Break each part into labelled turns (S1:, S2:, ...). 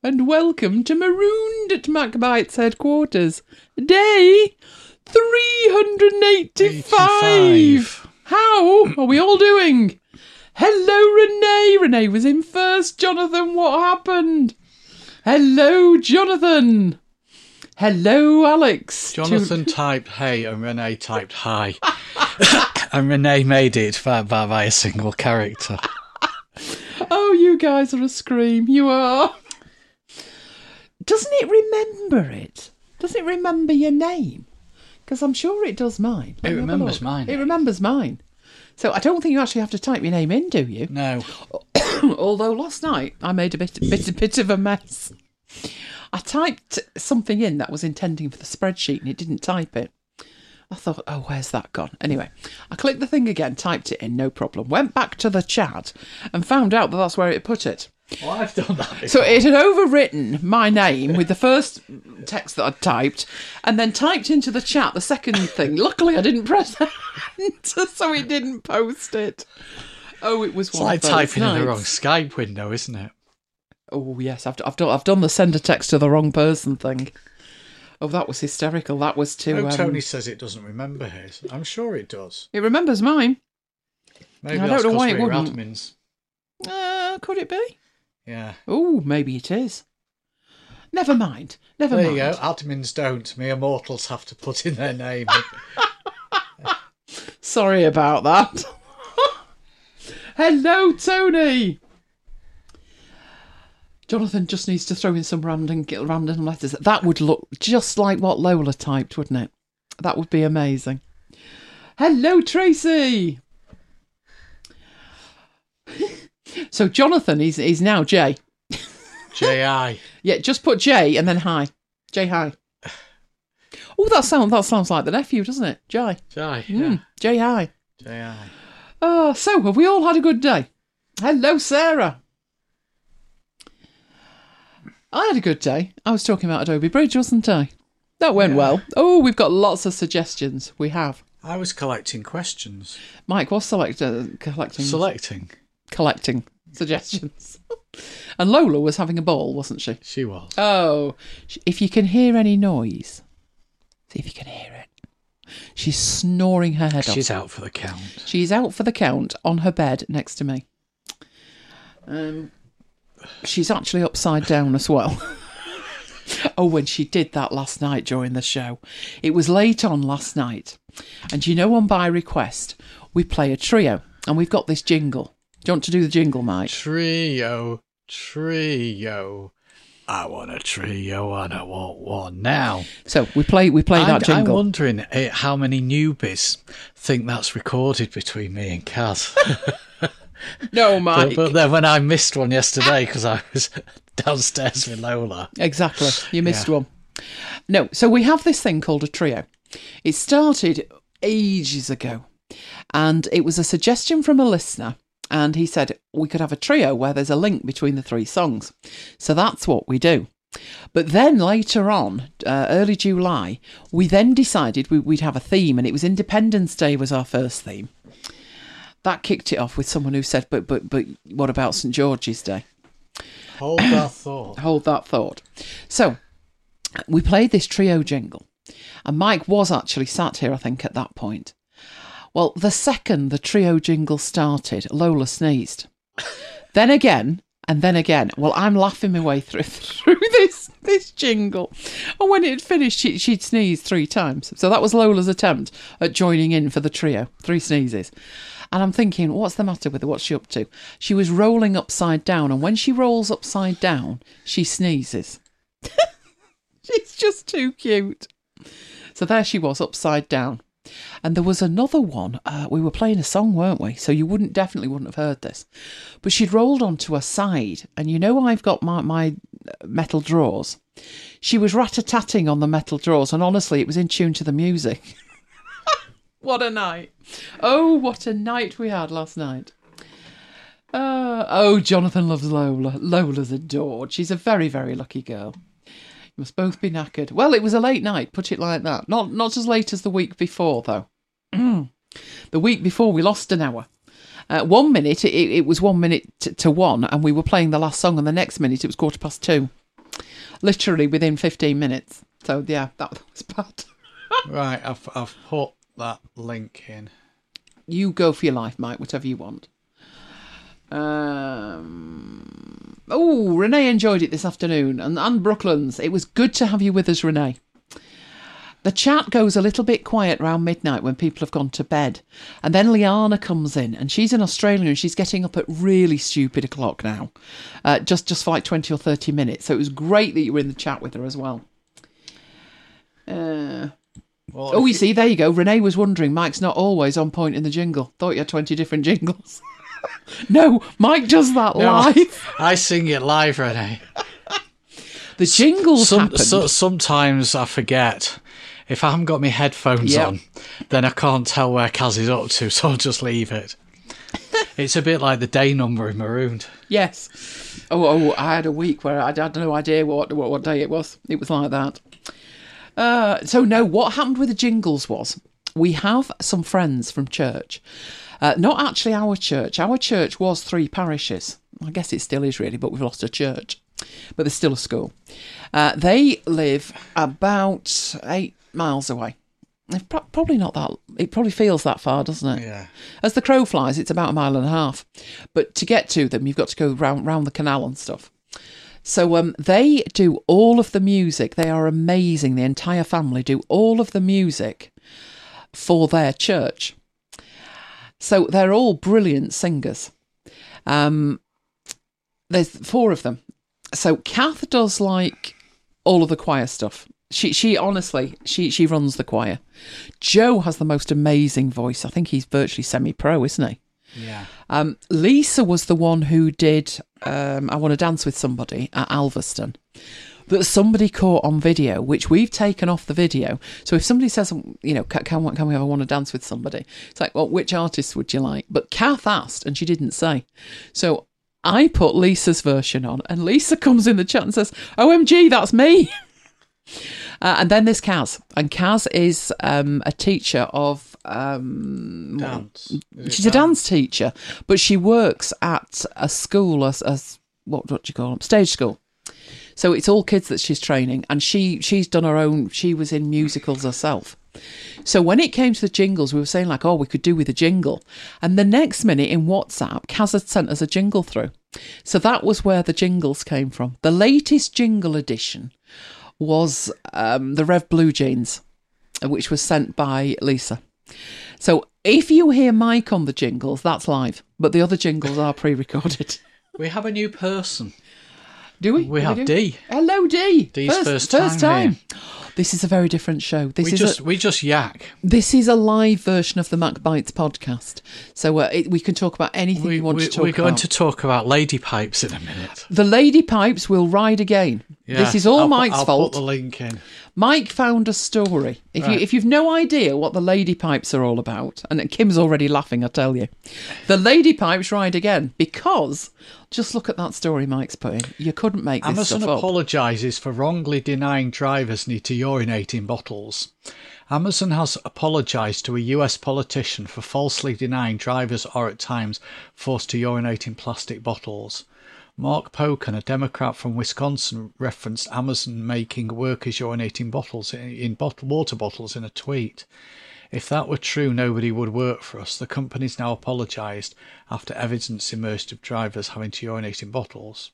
S1: and welcome to Marooned at MacBite's headquarters. Day 385. How are we all doing? Hello, Renee. Renee was in first. Jonathan, what happened? Hello, Jonathan. Hello, Alex.
S2: Jonathan typed hey and Renee typed hi. And Renee made it by a single character.
S1: Oh, you guys are a scream. You are. Doesn't it remember it? Doesn't it remember your name? Because I'm sure it does mine.
S2: It remembers mine.
S1: It remembers mine. So I don't think you actually have to type your name in, do you?
S2: No.
S1: Although last night I made a bit of a mess. I typed something in that was intending for the spreadsheet and it didn't type it. I thought, oh, where's that gone? Anyway, I clicked the thing again, typed it in, no problem. Went back to the chat and found out that that's where it put it.
S2: Well, I've done that before.
S1: So it had overwritten my name with the first text that I'd typed and then typed into the chat the second thing. Luckily, I didn't press enter, so it didn't post it. Oh, it was
S2: it's
S1: one
S2: like
S1: of those
S2: typing
S1: nights.
S2: in the wrong Skype window, isn't it?
S1: Oh, yes, I've done the send a text to the wrong person thing. Oh, that was hysterical. That was to...
S2: No, Tony says it doesn't remember his. I'm sure it does.
S1: It remembers mine.
S2: Maybe
S1: I
S2: that's
S1: don't know why it
S2: we're
S1: wouldn't.
S2: admins.
S1: Could it be?
S2: Yeah.
S1: Oh, maybe it is. Never mind.
S2: There you go. Admins don't. Mere mortals have to put in their name.
S1: Sorry about that. Hello, Tony. Jonathan just needs to throw in some random letters. That would look just like what Lola typed, wouldn't it? That would be amazing. Hello, Tracy. So Jonathan is now J.
S2: J.I.
S1: Yeah, just put J and then hi. J hi. Oh, that sounds like the nephew, doesn't it? J.
S2: J, yeah.
S1: J hi.
S2: J.I.
S1: Oh, so have we all had a good day? Hello, Sarah. I had a good day. I was talking about Adobe Bridge, wasn't I? That went well. Oh, we've got lots of suggestions. We have.
S2: I was collecting questions.
S1: Mike was collecting suggestions. And Lola was having a ball, wasn't she?
S2: She was.
S1: Oh, if you can hear any noise, see if you can hear it. She's snoring her head off.
S2: She's out for the count.
S1: She's out for the count on her bed next to me. She's actually upside down as well. Oh, when she did that last night during the show. It was late on last night. And you know, on By Request, we play a trio. And we've got this jingle. Do you want to do the jingle, Mike?
S2: Trio. I want a trio and I want one now.
S1: So we play that jingle.
S2: I'm wondering how many newbies think that's recorded between me and Kaz.
S1: No, Mike.
S2: But then when I missed one yesterday because I was downstairs with Lola.
S1: Exactly. You missed one. No, so we have this thing called a trio. It started ages ago. And it was a suggestion from a listener. And he said we could have a trio where there's a link between the three songs. So that's what we do. But then later on, early July, we then decided we'd have a theme. And it was Independence Day was our first theme. That kicked it off with someone who said, but what about St. George's Day?
S2: Hold that thought.
S1: Hold that thought. So we played this trio jingle. And Mike was actually sat here, I think, at that point. Well, the second the trio jingle started, Lola sneezed. Then again, and then again. Well, I'm laughing my way through this jingle. And when it had finished, she'd sneezed 3 times. So that was Lola's attempt at joining in for the trio. 3 sneezes. And I'm thinking, what's the matter with her? What's she up to? She was rolling upside down. And when she rolls upside down, she sneezes. She's just too cute. So there she was, upside down. And there was another one. We were playing a song, weren't we? So you definitely wouldn't have heard this. But she'd rolled onto her side. And you know I've got my metal drawers. She was rat-a-tatting on the metal drawers. And honestly, it was in tune to the music. What a night. Oh, what a night we had last night. Jonathan loves Lola. Lola's adored. She's a very, very lucky girl. You must both be knackered. Well, it was a late night, put it like that. Not as late as the week before, though. The week before, we lost an hour. 1 minute, it was 1 minute to 1, and we were playing the last song, and the next minute, it was 2:15. literally within 15 minutes. So, yeah, that was bad.
S2: Right, I've put that link in.
S1: You go for your life, Mike, whatever you want. Renee enjoyed it this afternoon. And Brooklands, it was good to have you with us, Renee. The chat goes a little bit quiet around midnight when people have gone to bed. And then Liana comes in, and she's in Australia, and she's getting up at really stupid o'clock now. Just for like 20 or 30 minutes. So it was great that you were in the chat with her as well. You see, there you go. Renee was wondering, Mike's not always on point in the jingle. Thought you had 20 different jingles. No, Mike does that live.
S2: I sing it live, Renee.
S1: The jingles happen.
S2: Sometimes I forget. If I haven't got my headphones on, then I can't tell where Kaz is up to, so I'll just leave it. It's a bit like the day number in Marooned.
S1: Yes. Oh, I had a week where I had no idea what day it was. It was like that. What happened with the jingles was we have some friends from church. Not actually our church. Our church was 3 parishes. I guess it still is really, but we've lost a church. But there's still a school. They live about 8 miles away. Probably not that. It probably feels that far, doesn't it?
S2: Yeah.
S1: As the crow flies, it's about 1.5 miles. But to get to them, you've got to go round the canal and stuff. So they do all of the music. They are amazing. The entire family do all of the music for their church. So they're all brilliant singers. There's 4 of them. So Kath does like all of the choir stuff. She honestly, she runs the choir. Joe has the most amazing voice. I think he's virtually semi-pro, isn't he?
S2: Yeah.
S1: Lisa was the one who did I Want to Dance with Somebody at Alveston. That somebody caught on video, which we've taken off the video. So if somebody says, can we have I Want to Dance with Somebody? It's like, well, which artist would you like? But Kath asked and she didn't say. So I put Lisa's version on, and Lisa comes in the chat and says, OMG, that's me. And then there's Kaz. And Kaz is a teacher of...
S2: dance.
S1: She's a dance teacher, but she works at a school, as what do you call them? Stage school. So it's all kids that she's training, and she's done her own... She was in musicals herself. So when it came to the jingles, we were saying like, we could do with a jingle. And the next minute in WhatsApp, Kaz had sent us a jingle through. So that was where the jingles came from. The latest jingle edition was the Rev Blue Jeans, which was sent by Lisa. So if you hear Mike on the jingles, that's live. But the other jingles are pre-recorded.
S2: We have a new person.
S1: Do we?
S2: We have Dee.
S1: Hello, Dee.
S2: Dee's first time.
S1: This is a very different show.
S2: We just yak.
S1: This is a live version of the Mac Bites podcast. So we can talk about anything you want to talk about.
S2: We're going to talk about lady pipes in a minute.
S1: The lady pipes will ride again. Yeah, this is all Mike's fault.
S2: I'll put the link in.
S1: Mike found a story. If you've no idea what the lady pipes are all about, and Kim's already laughing, I tell you, the lady pipes ride again because just look at that story Mike's put in. You couldn't make this stuff up.
S2: Amazon apologises for wrongly denying drivers need to urinate in bottles. Amazon has apologised to a US politician for falsely denying drivers are at times forced to urinate in plastic bottles. Mark Pocan, a Democrat from Wisconsin, referenced Amazon making workers urinate in water bottles in a tweet. If that were true, nobody would work for us. The company's now apologised after evidence emerged of drivers having to urinate in bottles.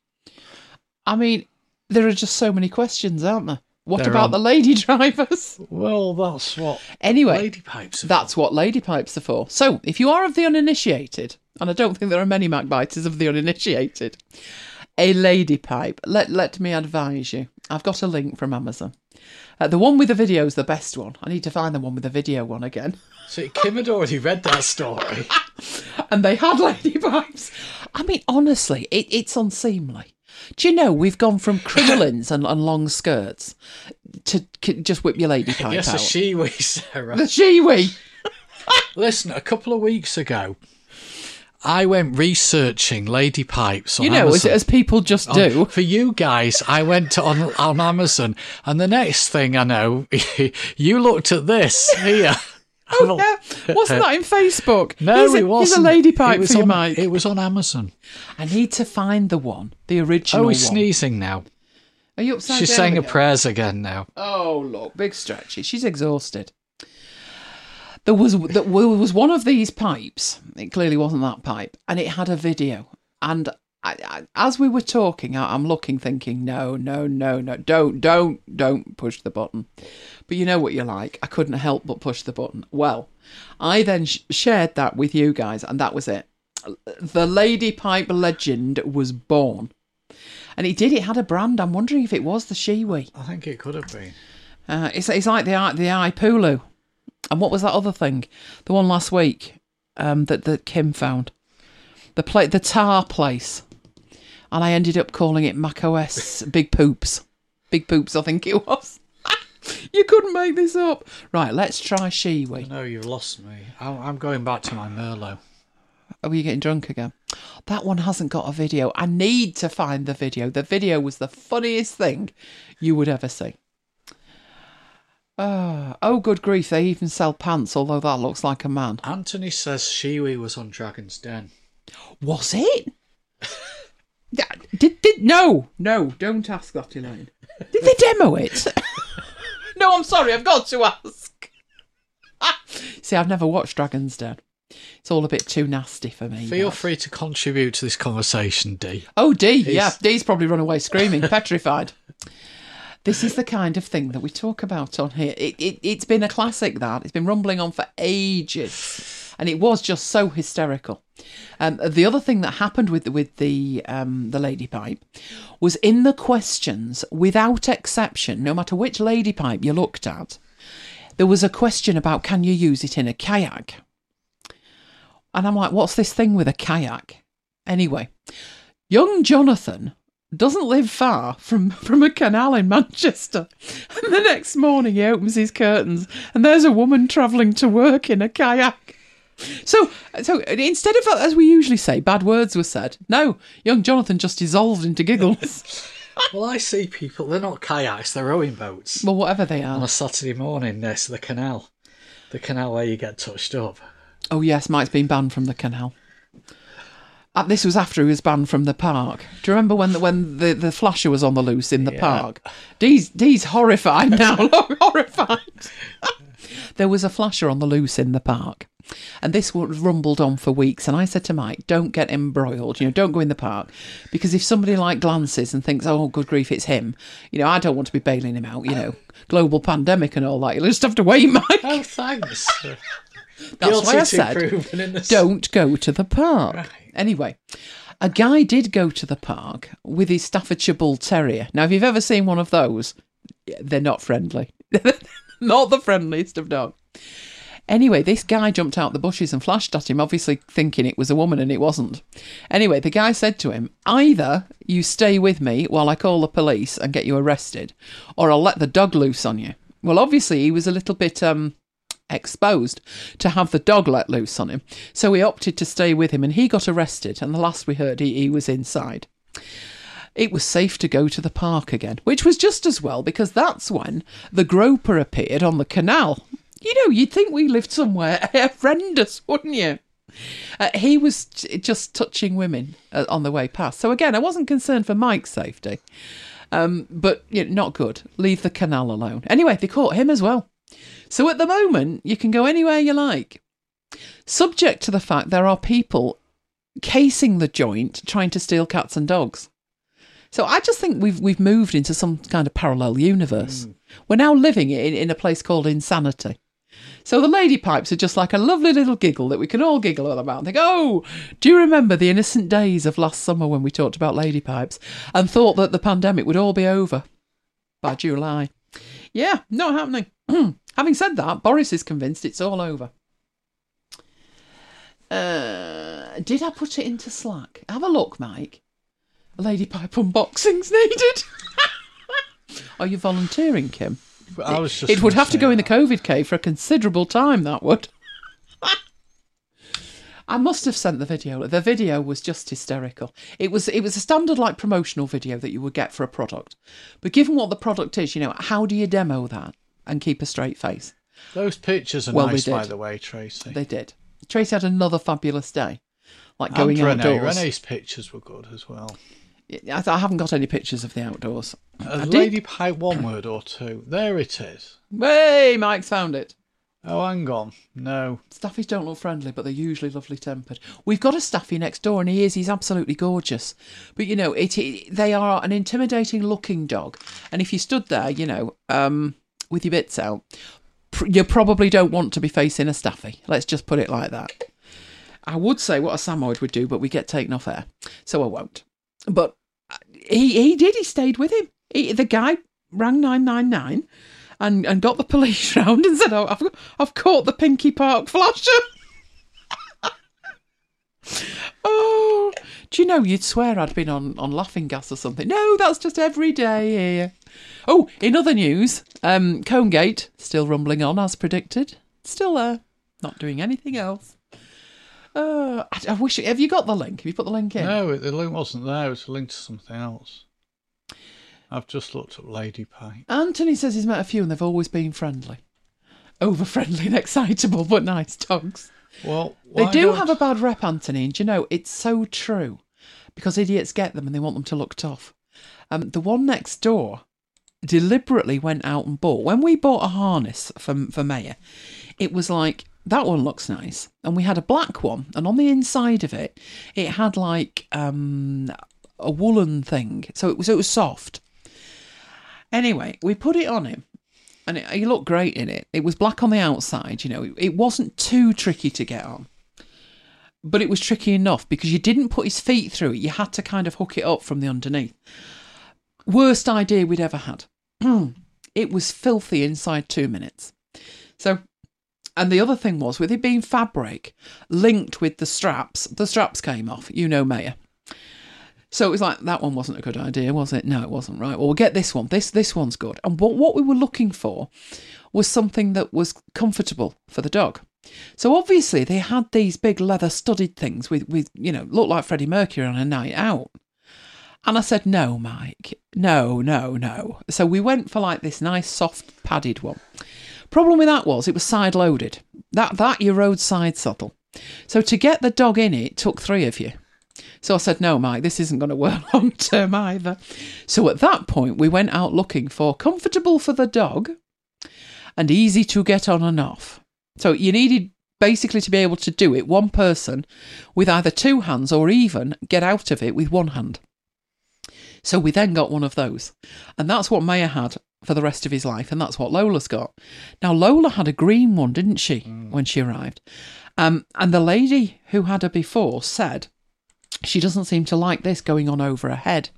S1: I mean, there are just so many questions, aren't there? What about the lady drivers?
S2: Well, that's what
S1: lady
S2: pipes are
S1: that's
S2: for.
S1: What lady pipes are for. So, if you are of the uninitiated, and I don't think there are many MacBiters of the uninitiated, a lady pipe, let me advise you. I've got a link from Amazon. The one with the video is the best one. I need to find the one with the video one again.
S2: So Kim had already read that story.
S1: And they had lady pipes. I mean, honestly, it's unseemly. Do you know we've gone from crinolines and long skirts to just whip your lady pipe out?
S2: Yes, the she-wee, Sarah.
S1: The she-wee.
S2: Listen, a couple of weeks ago, I went researching lady pipes on Amazon.
S1: As people just do.
S2: For you guys, I went on Amazon, and the next thing I know, you looked at this here.
S1: Oh, yeah. Wasn't that in Facebook?
S2: No, it wasn't.
S1: Here's a lady pipe for you, Mike.
S2: It was on Amazon.
S1: I need to find the original one.
S2: He's sneezing now.
S1: Are you upside
S2: She's
S1: down
S2: saying her
S1: again?
S2: prayers again now.
S1: Oh, look, big stretchy. She's exhausted. There was one of these pipes. It clearly wasn't that pipe, and it had a video. And as we were talking, I'm looking, thinking, no, don't push the button. But you know what you're like. I couldn't help but push the button. Well, I then shared that with you guys, and that was it. The lady pipe legend was born. And it had a brand. I'm wondering if it was the Shiwi.
S2: I think it could have been.
S1: It's like the iPulu. And what was that other thing? The one last week that Kim found. The tar place. And I ended up calling it macOS Big Poops. Big Poops, I think it was. You couldn't make this up. Right, let's try Shiwi.
S2: No, you've lost me. I'm going back to my Merlot.
S1: Are you getting drunk again? That one hasn't got a video. I need to find the video. The video was the funniest thing you would ever see. Oh, good grief, they even sell pants, although that looks like a man.
S2: Anthony says Shiwi was on Dragon's Den.
S1: Was it? No, don't ask that, Elaine. Did they demo it? No, I'm sorry, I've got to ask. See, I've never watched Dragon's Den. It's all a bit too nasty for me.
S2: Feel free to contribute to this conversation, Dee.
S1: Oh, yeah, Dee's probably run away screaming, petrified. This is the kind of thing that we talk about on here. It's been a classic, that. It's been rumbling on for ages. And it was just so hysterical. The other thing that happened with the lady pipe was in the questions, without exception, no matter which lady pipe you looked at, there was a question about, can you use it in a kayak? And I'm like, what's this thing with a kayak? Anyway, young Jonathan doesn't live far from a canal in Manchester. And the next morning he opens his curtains and there's a woman travelling to work in a kayak. So instead of, as we usually say, bad words were said, no, young Jonathan just dissolved into giggles.
S2: Well, I see people, they're not kayaks, they're rowing boats.
S1: Well, whatever they
S2: On
S1: are.
S2: a Saturday morning next to the canal. The canal where you get touched up.
S1: Oh, yes, Mike's been banned from the canal. This was after he was banned from the park. Do you remember when the flasher was on the loose in the park? Dee's horrified now. Look, horrified. There was a flasher on the loose in the park. And this was rumbled on for weeks. And I said to Mike, don't get embroiled. Don't go in the park. Because if somebody glances and thinks, oh, good grief, it's him. I don't want to be bailing him out, global pandemic and all that. You'll just have to wait, Mike.
S2: Oh, thanks.
S1: That's why I said, don't go to the park. Right. Anyway, a guy did go to the park with his Staffordshire Bull Terrier. Now, if you've ever seen one of those, they're not friendly. Not the friendliest of dogs. Anyway, this guy jumped out the bushes and flashed at him, obviously thinking it was a woman, and it wasn't. Anyway, the guy said to him, either you stay with me while I call the police and get you arrested, or I'll let the dog loose on you. Well, obviously, he was a little bit exposed to have the dog let loose on him. So he opted to stay with him and he got arrested. And the last we heard, he was inside. It was safe to go to the park again, which was just as well because that's when the groper appeared on the canal. You'd think we lived somewhere horrendous, wouldn't you? He was just touching women on the way past. So again, I wasn't concerned for Mike's safety. But not good. Leave the canal alone. Anyway, they caught him as well. So at the moment, you can go anywhere you like. Subject to the fact there are people casing the joint trying to steal cats and dogs. So I just think we've moved into some kind of parallel universe. We're now living in a place called insanity. So the lady pipes are just like a lovely little giggle that we can all giggle about and think, oh, do you remember the innocent days of last summer when we talked about lady pipes and thought that the pandemic would all be over by July? Yeah, not happening. Having said that, Boris is convinced it's all over. Did I put it into Slack? Have a look, Mike. Lady pipe unboxings needed. Are you volunteering, Kim? It would have to go in the COVID cave for a considerable time, that would. I must have sent the video. The video was just hysterical. It was a standard promotional video that you would get for a product. But given what the product is, how do you demo that and keep a straight face?
S2: Those pictures are nice, by the way, Tracy.
S1: They did. Tracy had another fabulous day. Going outdoors.
S2: Renee's pictures were good as well.
S1: I haven't got any pictures of the outdoors.
S2: Lady Pipe one word or two. There it is.
S1: Hey, Mike's found it.
S2: Oh, hang on. No.
S1: Staffies don't look friendly, but they're usually lovely tempered. We've got a Staffy next door, and he's absolutely gorgeous. But, you know, they are an intimidating looking dog. And if you stood there, you know, with your bits out, you probably don't want to be facing a Staffy. Let's just put it like that. I would say what a Samoyed would do, but we get taken off air, so I won't. But he did. He stayed with him. The guy rang 999 and got the police round and said, "Oh, I've caught the Pinky Park flasher." Oh, do you know, you'd swear I'd been on laughing gas or something. No, that's just every day here. Oh, in other news, Conegate still rumbling on as predicted. Still there, not doing anything else. I wish. Have you got the link? Have you put the link in?
S2: No, the link wasn't there. It was a link to something else. I've just looked up Lady Pipe.
S1: Anthony says he's met a few and they've always been friendly. Over friendly and excitable, but nice dogs.
S2: Well,
S1: they do have a bad rep, Anthony, and you know, it's so true. Because idiots get them and they want them to look tough. The one next door deliberately went out and bought. When we bought a harness for Maya, it was like, that one looks nice. And we had a black one, and on the inside of it, it had like a woolen thing. So it was soft. Anyway, we put it on him, and he looked great in it. It was black on the outside, you know. It wasn't too tricky to get on. But it was tricky enough because you didn't put his feet through it. You had to kind of hook it up from the underneath. Worst idea we'd ever had. It was filthy inside 2 minutes. So, and the other thing was, with it being fabric linked with the straps came off. You know, Maya. So it was like, that one wasn't a good idea, was it? No, it wasn't. Right, well, we'll get this one. This one's good. And what we were looking for was something that was comfortable for the dog. So obviously they had these big leather studded things with you know, looked like Freddie Mercury on a night out. And I said, no, Mike, no. So we went for like this nice soft padded one. Problem with that was it was side loaded. That your roadside saddle. So to get the dog in it took 3 of you. So I said, no, Mike, this isn't going to work long term either. So at that point, we went out looking for comfortable for the dog and easy to get on and off. So you needed basically to be able to do it, one person with either 2 hands or even get out of it with 1 hand. So we then got one of those. And that's what Maya had for the rest of his life. And that's what Lola's got. Now, Lola had a green one, didn't she, when she arrived? And the lady who had her before said, she doesn't seem to like this going on over her head.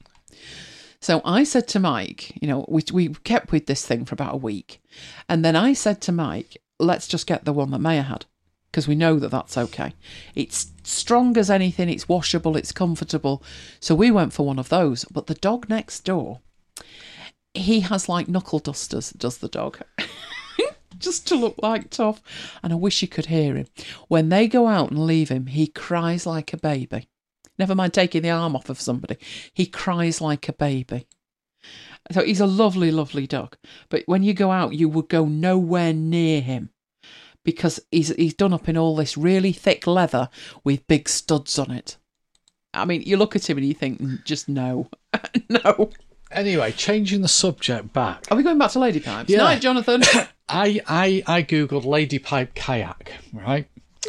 S1: So I said to Mike, you know, we kept with this thing for about a week. And then I said to Mike, let's just get the one that Maya had, because we know that that's okay. It's strong as anything, it's washable, it's comfortable. So we went for one of those. But the dog next door, he has like knuckle dusters, does the dog. Just to look like tough. And I wish you could hear him. When they go out and leave him, he cries like a baby. Never mind taking the arm off of somebody. He cries like a baby. So he's a lovely, lovely dog. But when you go out, you would go nowhere near him because he's done up in all this really thick leather with big studs on it. I mean, you look at him and you think, just no. No.
S2: Anyway, changing the subject back.
S1: Are we going back to Lady Pipes?
S2: Yeah.
S1: Night, Jonathan.
S2: I googled Lady Pipe kayak, right?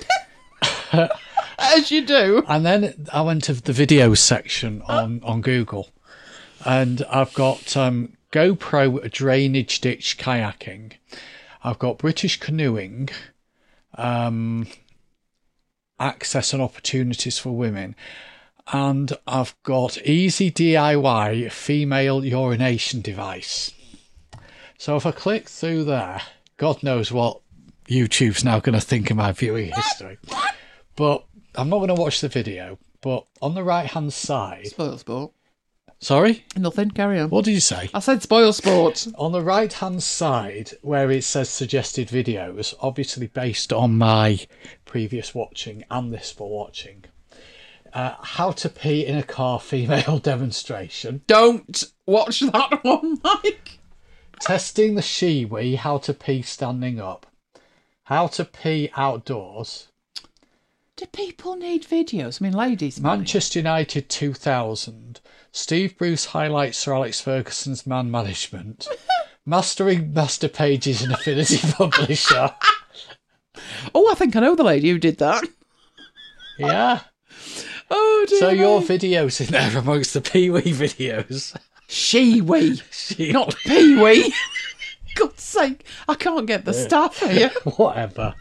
S1: As you do.
S2: And then I went to the video section on Google, and I've got GoPro drainage ditch kayaking. I've got British canoeing, access and opportunities for women, and I've got easy DIY female urination device. So if I click through there, God knows what YouTube's now going to think of my viewing history. But I'm not going to watch the video. But on the right-hand side...
S1: Spoil sport.
S2: Sorry?
S1: Nothing, carry on.
S2: What did you say?
S1: I said spoil sport.
S2: On the right-hand side, where it says suggested videos, obviously based on my previous watching and this for watching, how to pee in a car female demonstration.
S1: Don't watch that one, Mike.
S2: Testing the Shewee, how to pee standing up. How to pee outdoors.
S1: Do people need videos? I mean, ladies.
S2: Manchester United 2000. Steve Bruce highlights Sir Alex Ferguson's man management. Mastering master pages in Affinity Publisher.
S1: Oh, I think I know the lady who did that.
S2: Yeah.
S1: Oh, dear.
S2: So your video's in there amongst the Pee-wee videos.
S1: She-wee. Not Pee-wee. God's sake. I can't get the staff here.
S2: Whatever.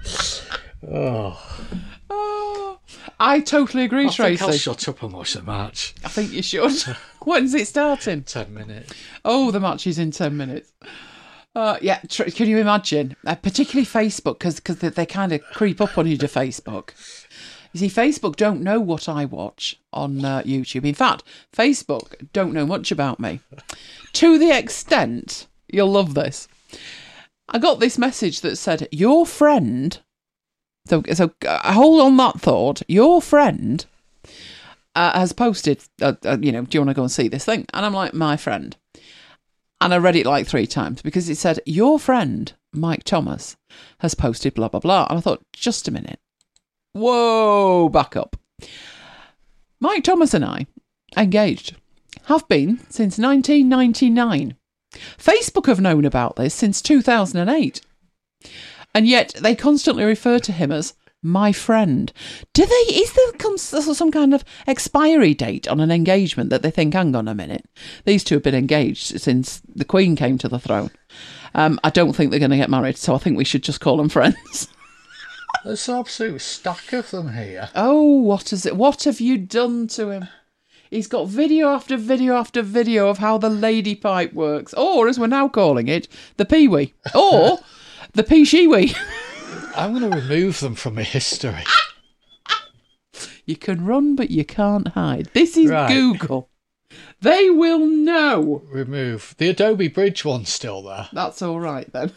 S1: Oh, I totally agree, Tracy.
S2: I'll shut up and watch the match.
S1: I think you should. When's it starting?
S2: 10 minutes.
S1: Oh, the match is in 10 minutes. Yeah, can you imagine? Particularly Facebook, because they kind of creep up on you to Facebook. You see, Facebook don't know what I watch on YouTube. In fact, Facebook don't know much about me. To the extent, you'll love this, I got this message that said, your friend... So hold on that thought. Your friend has posted, do you want to go and see this thing? And I'm like, my friend. And I read it like 3 times because it said, your friend, Mike Thomas, has posted blah, blah, blah. And I thought, just a minute. Whoa, back up. Mike Thomas and I, engaged, have been since 1999. Facebook have known about this since 2008. And yet they constantly refer to him as my friend. Is there some kind of expiry date on an engagement that they think, hang on a minute, these two have been engaged since the Queen came to the throne. I don't think they're going to get married, so I think we should just call them friends.
S2: There's an absolute stack of them here.
S1: Oh, what have you done to him? He's got video after video after video of how the lady pipe works, or as we're now calling it, the Pee-wee, or the Pee-shee-wee.
S2: I'm going to remove them from my history.
S1: You can run, but you can't hide. This is
S2: right.
S1: Google. They will know.
S2: Remove. The Adobe Bridge one's still there.
S1: That's all right, then.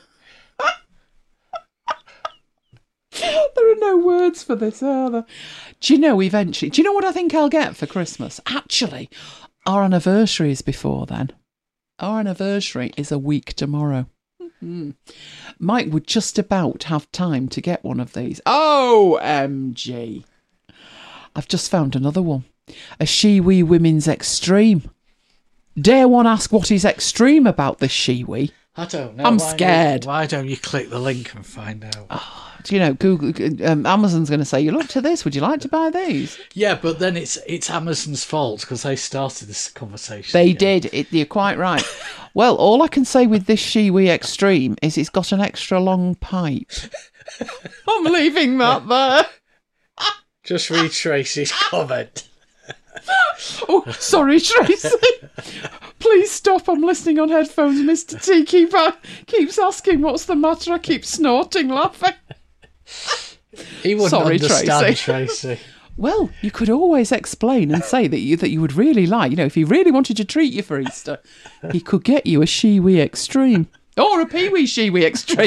S1: There are no words for this, are there? Do you know what I think I'll get for Christmas? Actually, our anniversary is before then. Our anniversary is a week tomorrow. Mm-hmm. Mike would just about have time to get one of these. OMG. I've just found another one. A She-Wee Women's Extreme. Dare one ask what is extreme about this She-Wee?
S2: I don't know.
S1: I'm scared.
S2: Why don't you click the link and find out?
S1: Google, Amazon's going to say, you looked at this, would you like to buy these?
S2: Yeah, but then it's Amazon's fault because they started this conversation.
S1: They did. You're quite right. Well, all I can say with this She-Wee Extreme is it's got an extra long pipe. I'm leaving that there.
S2: Just read Tracy's comment.
S1: Oh, sorry, Tracy. Please stop. I'm listening on headphones. Mr. T keeps asking what's the matter. I keep snorting, laughing.
S2: He wouldn't understand, Tracy.
S1: Well, you could always explain and say that you would really like, if he really wanted to treat you for Easter, he could get you a She-Wee Extreme. Or a Pee-wee She-Wee Extreme.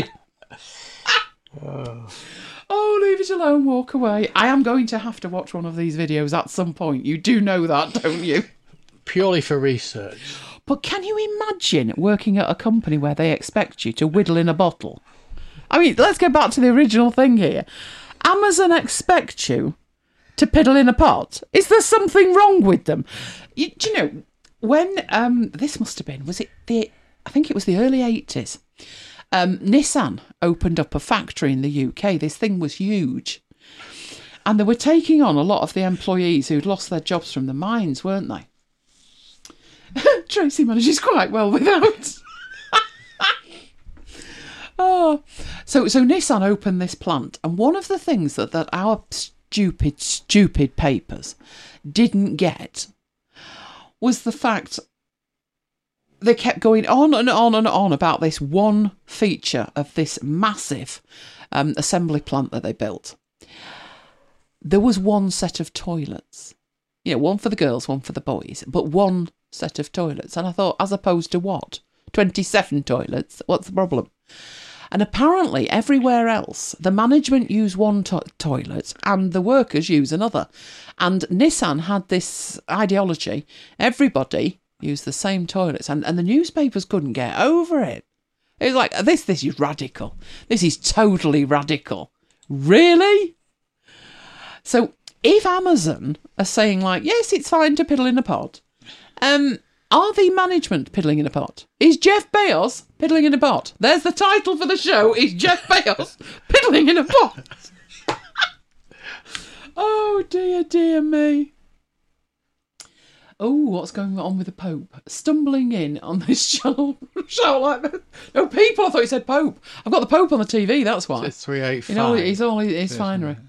S1: Oh, leave it alone, walk away. I am going to have to watch one of these videos at some point. You do know that, don't you?
S2: Purely for research.
S1: But can you imagine working at a company where they expect you to whittle in a bottle? I mean, let's go back to the original thing here. Amazon expect you to piddle in a pot. Is there something wrong with them? Do you know, when, this must have been, I think it was the early 80s. Nissan opened up a factory in the UK. This thing was huge. And they were taking on a lot of the employees who'd lost their jobs from the mines, weren't they? Tracy manages quite well without. Oh, so Nissan opened this plant, and one of the things that our stupid papers didn't get was the fact they kept going on and on and on about this one feature of this massive assembly plant that they built. There was one set of toilets, one for the girls, one for the boys, but one set of toilets. And I thought, as opposed to what? 27 toilets? What's the problem? And apparently everywhere else, the management use one toilet and the workers use another. And Nissan had this ideology. Everybody used the same toilets. And the newspapers couldn't get over it. It was like, this is radical. This is totally radical. Really? So if Amazon are saying like, yes, it's fine to piddle in a pot, are the management piddling in a pot? Is Jeff Bezos piddling in a pot? There's the title for the show, is Jeff Bezos piddling in a pot? Oh, dear me. Oh, what's going on with the Pope? Stumbling in on this show like that. No, people, I thought you said Pope. I've got the Pope on the TV, that's why.
S2: It's 385.
S1: You know, he's all his finery.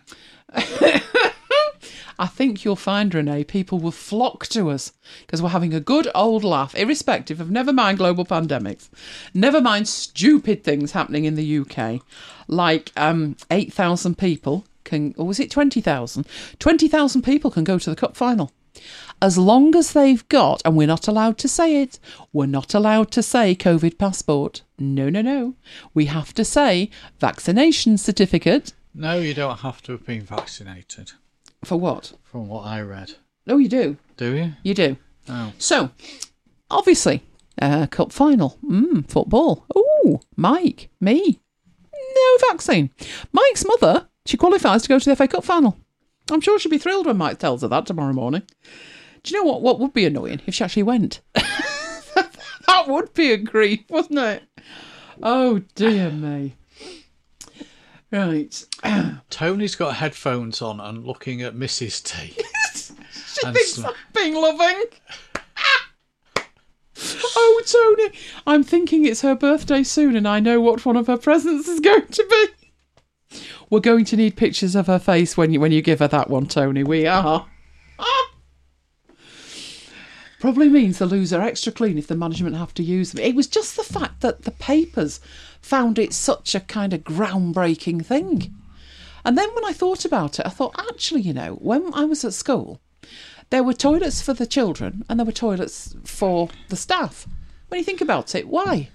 S1: I think you'll find, Renee, people will flock to us because we're having a good old laugh, irrespective of, never mind global pandemics, never mind stupid things happening in the UK, like 8,000 people can, or was it 20,000? 20,000 people can go to the cup final. As long as they've got, and we're not allowed to say it, we're not allowed to say COVID passport. No. We have to say vaccination certificate.
S2: No, you don't have to have been vaccinated.
S1: For what?
S2: From what I read.
S1: No, you do.
S2: Do you?
S1: You do.
S2: Oh.
S1: So, obviously, cup final. Football. Oh, Mike, me. No vaccine. Mike's mother, she qualifies to go to the FA Cup final. I'm sure she'll be thrilled when Mike tells her that tomorrow morning. Do you know what would be annoying if she actually went? That would be a grief, wouldn't it? Oh, dear me. Right.
S2: Tony's got headphones on and looking at Mrs. T.
S1: She thinks I'm being loving. Oh, Tony, I'm thinking it's her birthday soon and I know what one of her presents is going to be. We're going to need pictures of her face when you give her that one, Tony. We are. Probably means the loos are extra clean if the management have to use them. It was just the fact that the papers found it such a kind of groundbreaking thing. And then when I thought about it, I thought, actually, you know, when I was at school, there were toilets for the children and there were toilets for the staff. When you think about it, why?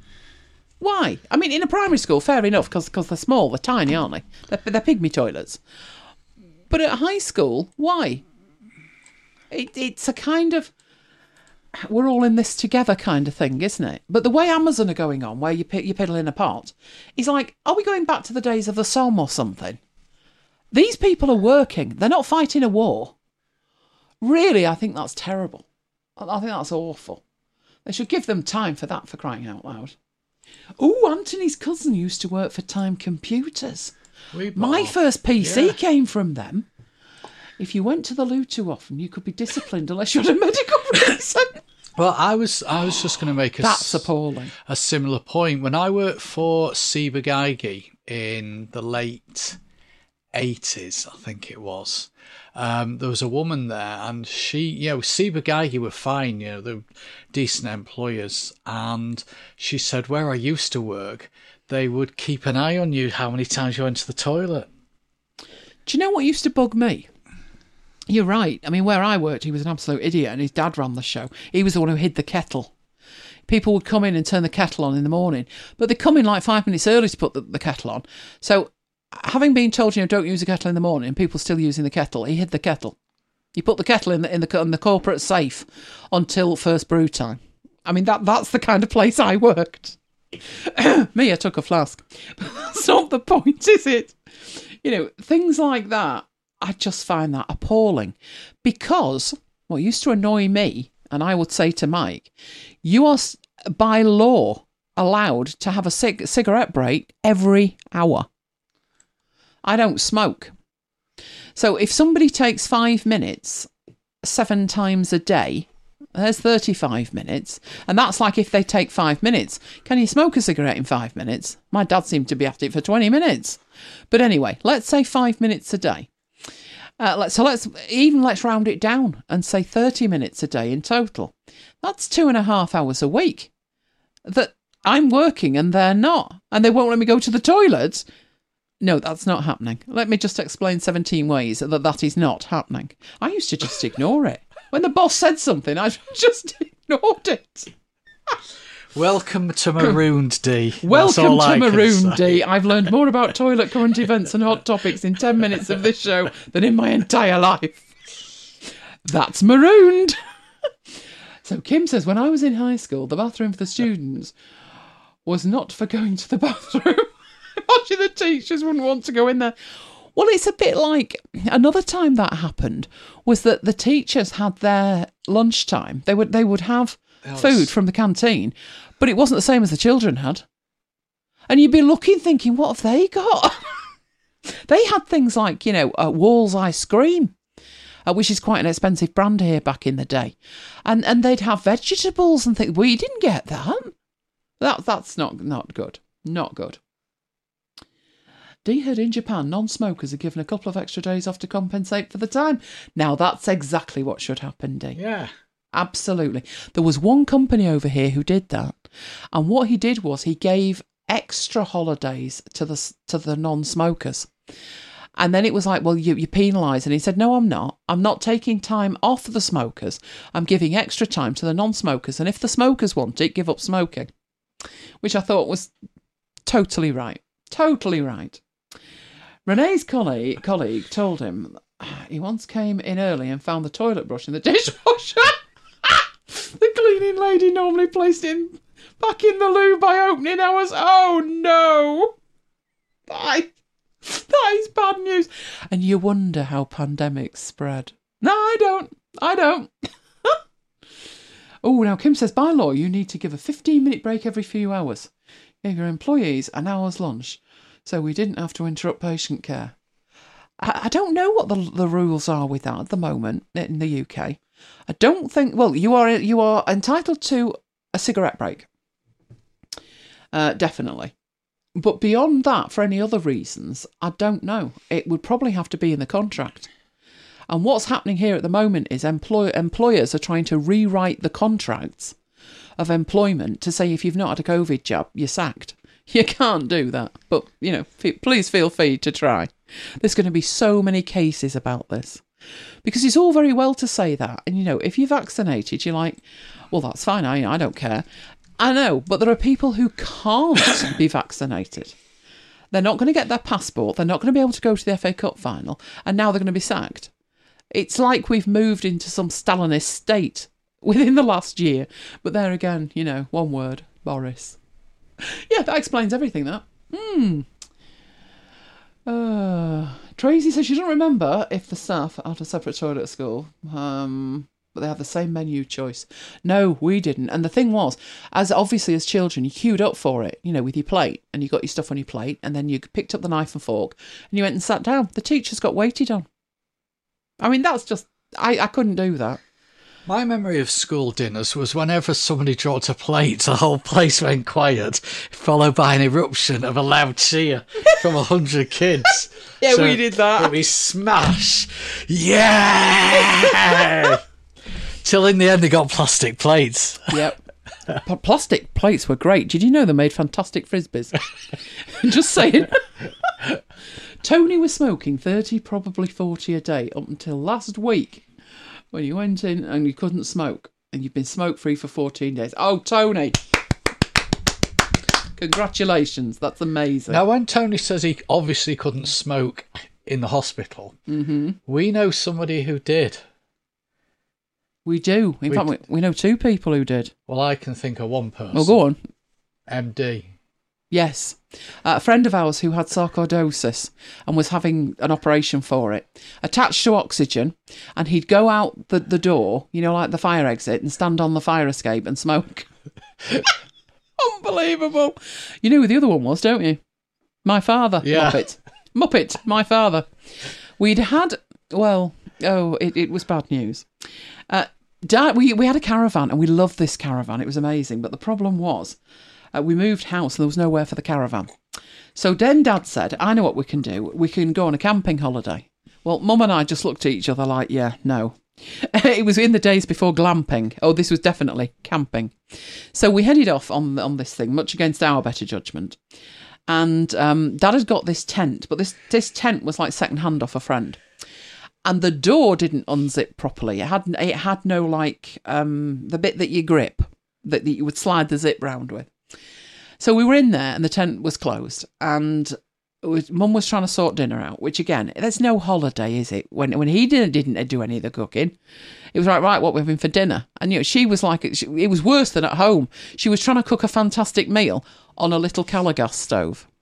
S1: Why? I mean, in a primary school, fair enough, because they're small, they're tiny, aren't they? They're pygmy toilets. But at high school, why? It's a kind of, we're all in this together kind of thing, isn't it? But the way Amazon are going on, where you piddle in a pot, is like, are we going back to the days of the Somme or something? These people are working. They're not fighting a war. Really, I think that's terrible. I think that's awful. They should give them time for that, for crying out loud. Oh, Anthony's cousin used to work for Time Computers. My first PC came from them. If you went to the loo too often, you could be disciplined unless you had a medical reason.
S2: Well, I was just going to make
S1: that's appalling.
S2: A similar point. When I worked for Ciba Geigy in the late 80s, I think it was, there was a woman there, and she, Ciba Geigy were fine, they're decent employers, and she said where I used to work, they would keep an eye on you, how many times you went to the toilet.
S1: Do you know what used to bug me? You're right. I mean, where I worked, he was an absolute idiot, and his dad ran the show. He was the one who hid the kettle. People would come in and turn the kettle on in the morning, but they'd come in like 5 minutes early to put the kettle on. So, having been told, don't use the kettle in the morning, and people still using the kettle, he hid the kettle. He put the kettle in the corporate safe until first brew time. I mean, that's the kind of place I worked. Me, I took a flask. But that's not the point, is it? Things like that. I just find that appalling, because what used to annoy me, and I would say to Mike, you are by law allowed to have a cigarette break every hour. I don't smoke. So if somebody takes 5 minutes 7 times a day, there's 35 minutes. And that's like if they take 5 minutes. Can you smoke a cigarette in 5 minutes? My dad seemed to be at it for 20 minutes. But anyway, let's say 5 minutes a day. Let's round it down and say 30 minutes a day in total. That's 2.5 hours a week that I'm working and they're not. And they won't let me go to the toilet. No, that's not happening. Let me just explain 17 ways that is not happening. I used to just ignore it. When the boss said something, I just ignored it.
S2: Welcome to Marooned D.
S1: Welcome to Marooned D. I've learned more about toilet current events and hot topics in 10 minutes of this show than in my entire life. That's Marooned. So Kim says, when I was in high school, the bathroom for the students was not for going to the bathroom. Imagine the teachers wouldn't want to go in there. Well, it's a bit like another time that happened was that the teachers had their lunchtime. They would have food from the canteen, but it wasn't the same as the children had. And you'd be looking, thinking, what have they got? They had things like, Wall's ice cream, which is quite an expensive brand here back in the day. And they'd have vegetables and things. We didn't get that. That's not good. Not good. Dee heard in Japan, non-smokers are given a couple of extra days off to compensate for the time. Now, that's exactly what should happen, Dee.
S2: Yeah.
S1: Absolutely. There was one company over here who did that. And what he did was he gave extra holidays to the non-smokers. And then it was like, well, you penalise. And he said, no, I'm not. I'm not taking time off the smokers. I'm giving extra time to the non-smokers. And if the smokers want it, give up smoking. Which I thought was totally right. Totally right. Renee's colleague told him he once came in early and found the toilet brush in the dishwasher. The cleaning lady normally placed it back in the loo by opening hours. Oh, no. That is bad news. And you wonder how pandemics spread. No, I don't. Oh, now Kim says, by law, you need to give a 15-minute break every few hours. Give your employees an hour's lunch, so we didn't have to interrupt patient care. I don't know what the rules are with that at the moment in the UK. I don't think... Well, you are entitled to a cigarette break. Definitely. But beyond that, for any other reasons, I don't know. It would probably have to be in the contract. And what's happening here at the moment is employers are trying to rewrite the contracts of employment to say if you've not had a COVID jab, you're sacked. You can't do that. But, please feel free to try. There's going to be so many cases about this. Because it's all very well to say that. And, if you're vaccinated, you're like, well, that's fine. I don't care. I know, but there are people who can't be vaccinated. They're not going to get their passport. They're not going to be able to go to the FA Cup final. And now they're going to be sacked. It's like we've moved into some Stalinist state within the last year. But there again, one word, Boris. Yeah, that explains everything, that. Tracy says she doesn't remember if the staff had a separate toilet at school. But they have the same menu choice. No, we didn't. And the thing was, as children, you queued up for it, with your plate, and you got your stuff on your plate, and then you picked up the knife and fork, and you went and sat down. The teachers got waited on. I mean, that's just... I couldn't do that.
S2: My memory of school dinners was whenever somebody dropped a plate, the whole place went quiet, followed by an eruption of a loud cheer from 100 kids.
S1: Yeah, so we did that.
S2: We smash. Yeah! Till in the end they got plastic plates.
S1: Yep. Plastic plates were great. Did you know they made fantastic frisbees? Just saying. Tony was smoking 30, probably 40 a day up until last week when you went in and you couldn't smoke and you've been smoke-free for 14 days. Oh, Tony. Congratulations. That's amazing.
S2: Now, when Tony says he obviously couldn't smoke in the hospital, we know somebody who did.
S1: We do. In fact, we know two people who did.
S2: Well, I can think of one person.
S1: Oh, go on.
S2: MD.
S1: Yes. A friend of ours who had sarcoidosis and was having an operation for it, attached to oxygen, and he'd go out the door, like the fire exit, and stand on the fire escape and smoke. Unbelievable. You know who the other one was, don't you? My father.
S2: Yeah.
S1: Muppet, my father. We'd had, it was bad news. Dad, we had a caravan and we loved this caravan. It was amazing. But the problem was we moved house and there was nowhere for the caravan. So then Dad said, I know what we can do. We can go on a camping holiday. Well, Mum and I just looked at each other like, yeah, no. It was in the days before glamping. Oh, this was definitely camping. So we headed off on this thing, much against our better judgment. And Dad had got this tent, but this tent was like second hand off a friend. And the door didn't unzip properly. It had no the bit that you grip, that you would slide the zip round with. So we were in there and the tent was closed and Mum was trying to sort dinner out, which again, there's no holiday, is it? When he didn't do any of the cooking. It was like, right, what we're having for dinner? And she was like, it was worse than at home. She was trying to cook a fantastic meal on a little Calagas stove.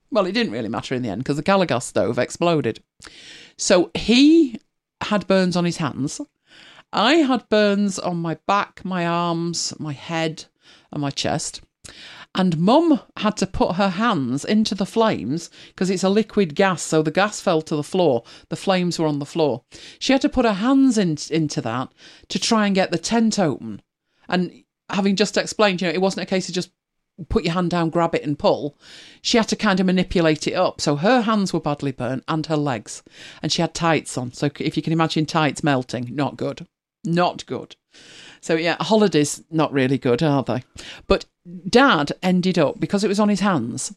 S1: Well, it didn't really matter in the end because the Caligas stove exploded. So he had burns on his hands. I had burns on my back, my arms, my head, and my chest. And Mum had to put her hands into the flames because it's a liquid gas, so the gas fell to the floor. The flames were on the floor. She had to put her hands into that to try and get the tent open. And having just explained, it wasn't a case of just put your hand down, grab it and pull. She had to kind of manipulate it up. So her hands were badly burnt and her legs. And she had tights on. So if you can imagine tights melting, not good. Not good. So yeah, holidays, not really good, are they? But Dad ended up, because it was on his hands,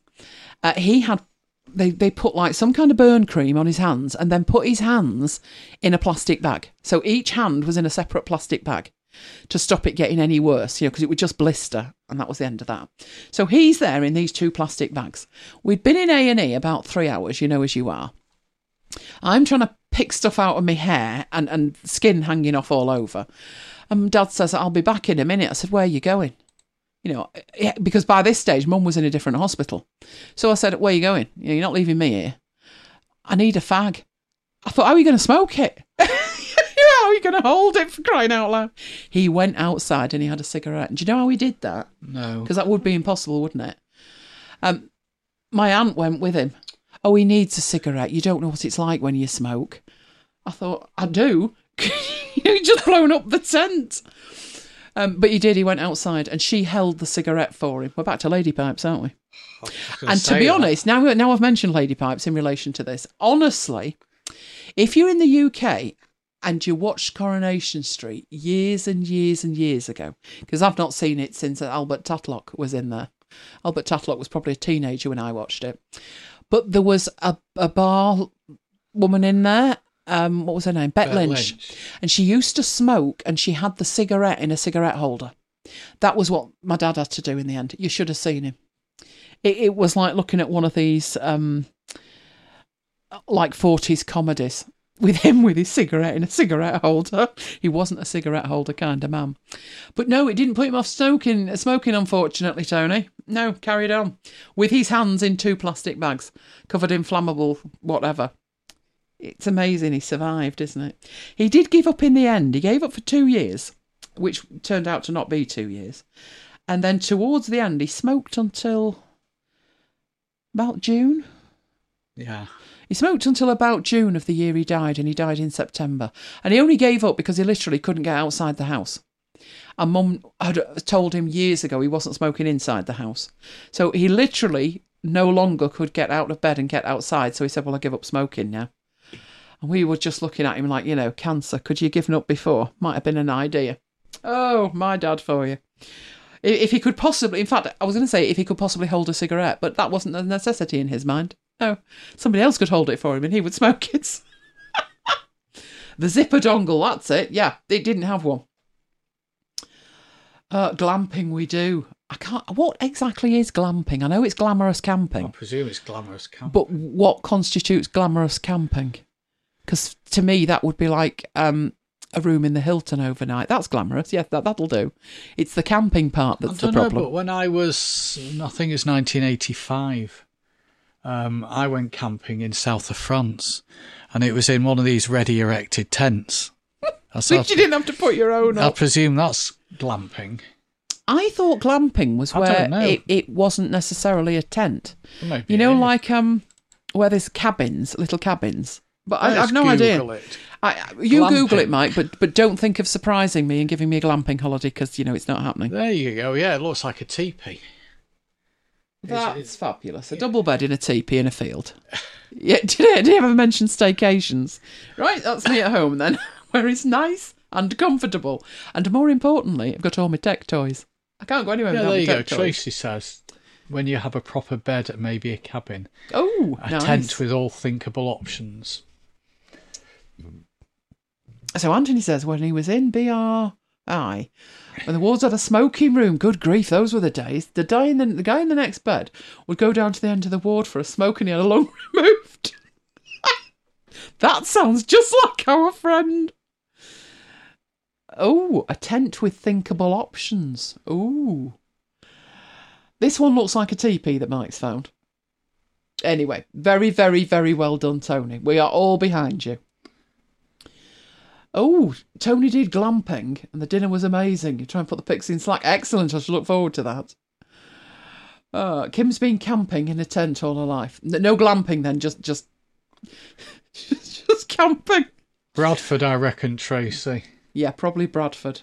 S1: they put like some kind of burn cream on his hands and then put his hands in a plastic bag. So each hand was in a separate plastic bag to stop it getting any worse, because it would just blister, and that was the end of that. So he's there in these 2 plastic bags. We'd been in A&E about 3 hours, as you are. I'm trying to pick stuff out of my hair and skin hanging off all over. And Dad says, I'll be back in a minute. I said, where are you going? Because by this stage, Mum was in a different hospital. So I said, where are you going? You're not leaving me here. I need a fag. I thought, how are you going to smoke it? How are you going to hold it, for crying out loud? He went outside and he had a cigarette. And do you know how he did that?
S2: No.
S1: Because that would be impossible, wouldn't it? My aunt went with him. Oh, he needs a cigarette. You don't know what it's like when you smoke. I thought, I do. He just blown up the tent. But he did. He went outside and she held the cigarette for him. We're back to lady pipes, aren't we? And to be honest, now I've mentioned lady pipes in relation to this, honestly, if you're in the UK and you watched Coronation Street years and years and years ago, because I've not seen it since Albert Tatlock was in there. Albert Tatlock was probably a teenager when I watched it. But there was a bar woman in there. What was her name? Bet Lynch. And she used to smoke and she had the cigarette in a cigarette holder. That was what my dad had to do in the end. You should have seen him. It was like looking at one of these like 40s comedies with him with his cigarette in a cigarette holder. He wasn't a cigarette holder kind of man. But no, it didn't put him off smoking, unfortunately, Tony. No, carried on. With his hands in 2 plastic bags, covered in flammable whatever. It's amazing he survived, isn't it? He did give up in the end. He gave up for 2 years, which turned out to not be 2 years. And then towards the end, he smoked until about June.
S2: Yeah.
S1: He smoked until about June of the year he died, and he died in September. And he only gave up because he literally couldn't get outside the house. And Mum had told him years ago he wasn't smoking inside the house. So he literally no longer could get out of bed and get outside. So he said, well, I give up smoking now. And we were just looking at him like, cancer. Could you have given up before? Might have been an idea. Oh, my dad for you. If he could possibly, in fact, I was going to say if he could possibly hold a cigarette, but that wasn't a necessity in his mind. No, somebody else could hold it for him and he would smoke it. The zipper dongle, that's it. Yeah, it didn't have one. Glamping we do. What exactly is glamping? I know it's glamorous camping.
S2: I presume it's glamorous camping.
S1: But what constitutes glamorous camping? Because to me, that would be like a room in the Hilton overnight. That's glamorous. Yeah, that'll do. It's the camping part that's the problem.
S2: But when I think it's 1985, I went camping in south of France, and it was in one of these ready erected tents.
S1: At least you didn't have to put your own up.
S2: I presume that's glamping.
S1: I thought glamping was where it wasn't necessarily a tent.
S2: Maybe
S1: like where there's little cabins. But I've no idea. Google it, Mike, but don't think of surprising me and giving me a glamping holiday because, it's not happening.
S2: There you go. Yeah, it looks like a teepee.
S1: That's fabulous. A double bed in a teepee in a field. Yeah, did you ever mention staycations? Right, that's me at home then, where it's nice and comfortable. And more importantly, I've got all my tech toys. I can't go anywhere without my tech toys.
S2: There you go. Tracy says, when you have a proper bed at maybe a cabin.
S1: Oh,
S2: a tent with all thinkable options.
S1: So Anthony says when he was in BRI, when the wards had a smoking room, good grief, those were the days. The guy in the next bed would go down to the end of the ward for a smoke and he had a lung removed. That sounds just like our friend. Oh, a tent with thinkable options. Ooh. This one looks like a teepee that Mike's found. Anyway, very, very, very well done, Tony. We are all behind you. Oh, Tony did glamping and the dinner was amazing. You try and put the pics in Slack. Excellent. I should look forward to that. Kim's been camping in a tent all her life. No glamping then, just camping.
S2: Bradford, I reckon, Tracy.
S1: Yeah, probably Bradford.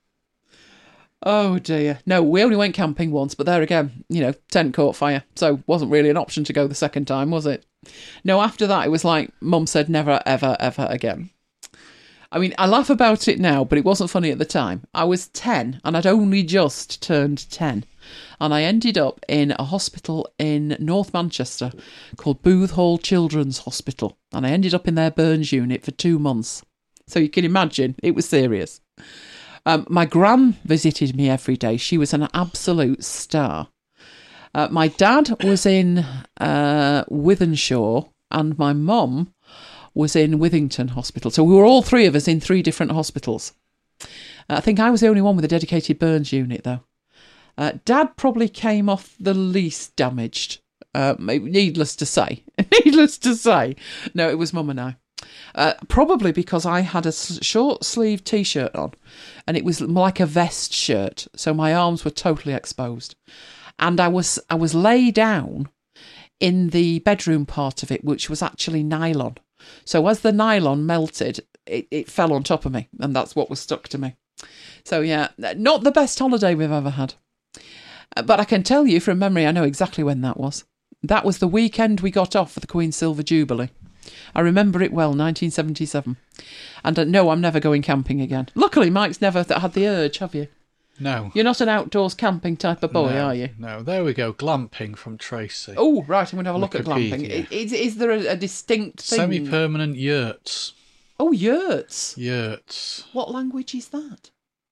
S1: Oh dear. No, we only went camping once, but there again, tent caught fire. So wasn't really an option to go the second time, was it? No, after that it was like Mum said never, ever, ever again. I mean, I laugh about it now, but it wasn't funny at the time. I was 10 and I'd only just turned 10. And I ended up in a hospital in North Manchester called Booth Hall Children's Hospital. And I ended up in their burns unit for 2 months. So you can imagine, it was serious. My gran visited me every day. She was an absolute star. My dad was in Wythenshawe and my mum was in Withington Hospital. So we were all three of us in 3 different hospitals. I think I was the only one with a dedicated burns unit, though. Dad probably came off the least damaged. Needless to say. No, it was Mum and I. Probably because I had a short sleeve T-shirt on and it was like a vest shirt. So my arms were totally exposed. And I was lay down in the bedroom part of it, which was actually nylon. So as the nylon melted, it fell on top of me, and that's what was stuck to me. So yeah, not the best holiday we've ever had. But I can tell you from memory, I know exactly when that was. That was the weekend we got off for the Queen's Silver Jubilee. I remember it well, 1977. And no, I'm never going camping again. Luckily, Mike's never had the urge, have you?
S2: No.
S1: You're not an outdoors camping type of boy, are you?
S2: No, there we go. Glamping from Tracy.
S1: Oh, right, I'm going to have a look at
S2: Wikipedia.
S1: glamping. Is there a distinct thing?
S2: Semi-permanent yurts.
S1: Oh, yurts.
S2: Yurts.
S1: What language is that?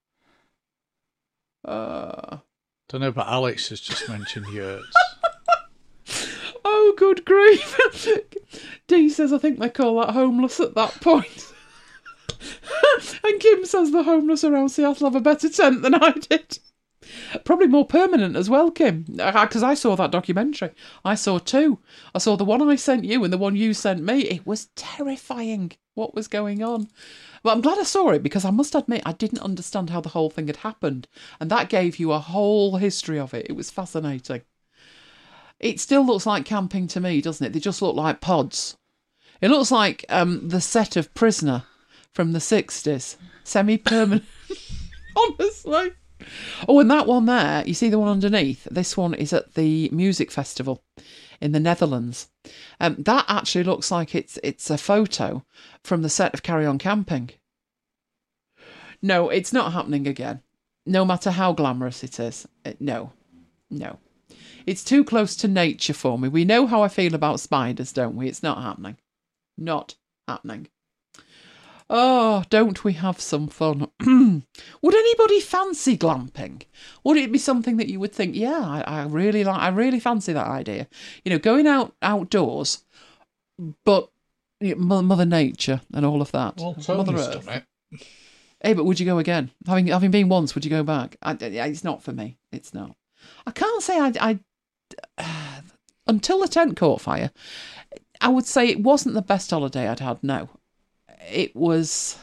S2: Don't know, but Alex has just mentioned yurts.
S1: Oh, good grief. Dee says, I think they call that homeless at that point. And Kim says the homeless around Seattle have a better tent than I did. Probably more permanent as well, Kim, because I saw that documentary. I saw 2. I saw the one I sent you and the one you sent me. It was terrifying what was going on. But I'm glad I saw it because I must admit I didn't understand how the whole thing had happened. And that gave you a whole history of it. It was fascinating. It still looks like camping to me, doesn't it? They just look like pods. It looks like the set of Prisoner from the 60s. Semi-permanent. Honestly. Oh, and that one there, you see the one underneath? This one is at the music festival in the Netherlands. That actually looks like it's a photo from the set of Carry On Camping. No, it's not happening again. No matter how glamorous it is. No. It's too close to nature for me. We know how I feel about spiders, don't we? It's not happening. Not happening. Oh, don't we have some fun? Would anybody fancy glamping? Would it be something that you would think, yeah, I really fancy that idea? Going outdoors, but Mother Nature and all of that.
S2: Well, Tony's done it.
S1: Hey, but would you go again? Having been once, would you go back? It's not for me. It's not. I can't say I until the tent caught fire, I would say it wasn't the best holiday I'd had, no. It wasn't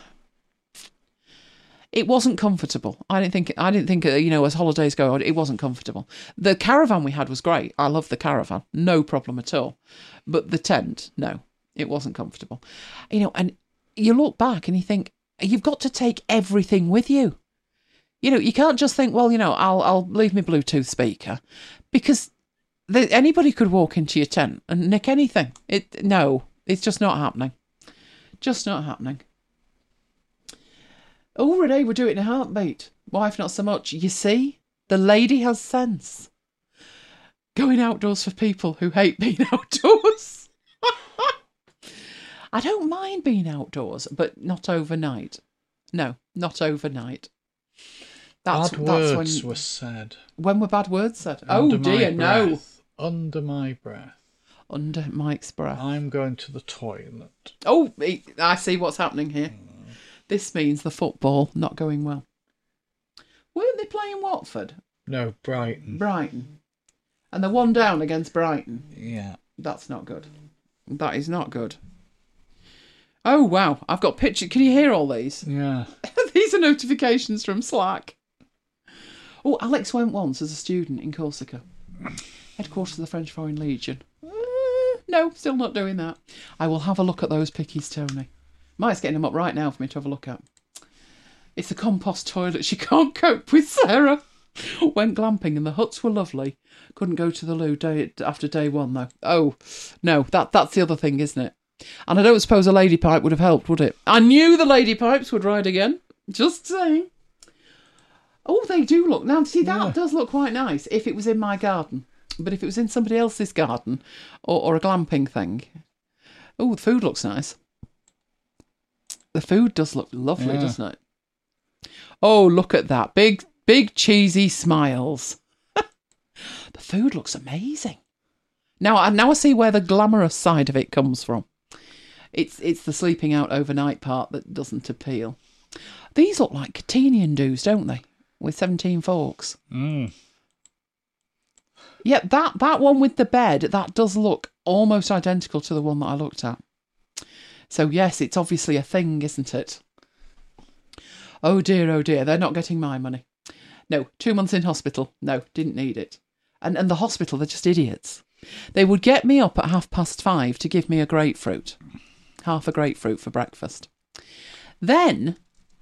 S1: comfortable. I didn't think as holidays go on, it wasn't comfortable. The caravan we had was great. I love the caravan. No problem at all. But the tent, no, it wasn't comfortable. And you look back and you think, you've got to take everything with you. You can't just think, well, I'll leave my Bluetooth speaker, because anybody could walk into your tent and nick anything. It's just not happening. Just not happening. Oh, Renee, we'll do it in a heartbeat. Wife, not so much. You see, the lady has sense. Going outdoors for people who hate being outdoors. I don't mind being outdoors, but not overnight. No, not overnight.
S2: Bad words were said.
S1: When were bad words said? Oh dear, no.
S2: Under my breath.
S1: Under Mike's breath.
S2: I'm going to the toilet.
S1: Oh, I see what's happening here. This means the football not going well. Weren't they playing Watford?
S2: No, Brighton.
S1: Brighton. And they're 1 down against Brighton.
S2: Yeah.
S1: That's not good. That is not good. Oh, wow. I've got pictures. Can you hear all these?
S2: Yeah.
S1: These are notifications from Slack. Oh, Alex went once as a student in Corsica. Headquarters of the French Foreign Legion. No, still not doing that. I will have a look at those pickies, Tony. Mike's getting them up right now for me to have a look at. It's the compost toilet. She can't cope with Sarah. Went glamping and the huts were lovely. Couldn't go to the loo after day one, though. Oh, no, that's the other thing, isn't it? And I don't suppose a lady pipe would have helped, would it? I knew the lady pipes would ride again. Just saying. Oh, they do look. Now, see, that does look quite nice if it was in my garden. But if it was in somebody else's garden or a glamping thing. Oh, the food looks nice. The food does look lovely, doesn't it? Oh, look at that. Big cheesy smiles. The food looks amazing. Now I see where the glamorous side of it comes from. It's the sleeping out overnight part that doesn't appeal. These look like Catenian doos, don't they? With 17 forks.
S2: Mm.
S1: Yeah, that one with the bed, that does look almost identical to the one that I looked at. So yes, it's obviously a thing, isn't it? Oh dear, they're not getting my money. No, 2 months in hospital. No, didn't need it. And the hospital, they're just idiots. They would get me up at 5:30 to give me a grapefruit. Half a grapefruit for breakfast. Then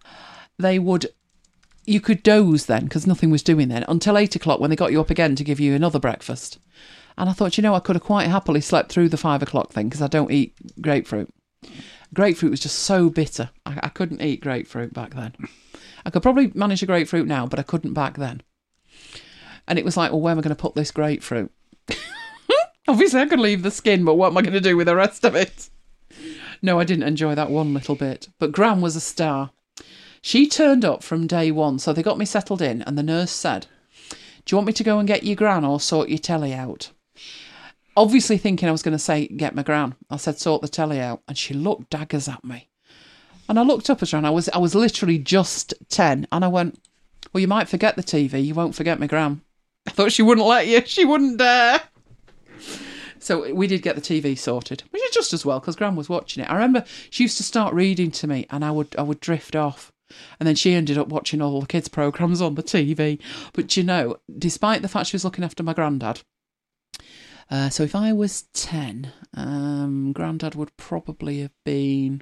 S1: you could doze then, because nothing was doing then, until 8 o'clock when they got you up again to give you another breakfast. And I thought, I could have quite happily slept through the 5 o'clock thing, because I don't eat grapefruit. Grapefruit was just so bitter. I couldn't eat grapefruit back then. I could probably manage a grapefruit now, but I couldn't back then. And it was like, well, where am I going to put this grapefruit? Obviously, I could leave the skin, but what am I going to do with the rest of it? No, I didn't enjoy that one little bit. But Gran was a star. She turned up from day one, so they got me settled in, and the nurse said, do you want me to go and get your Gran or sort your telly out? Obviously thinking I was going to say, get my Gran. I said, sort the telly out. And she looked daggers at me. And I looked up at her, and I was literally just 10. And I went, well, you might forget the TV. You won't forget my Gran. I thought she wouldn't let you. She wouldn't dare. So we did get the TV sorted, which is just as well, because Gran was watching it. I remember she used to start reading to me, and I would drift off. And then she ended up watching all the kids' programmes on the TV. But, despite the fact she was looking after my granddad, so if I was 10, Grandad would probably have been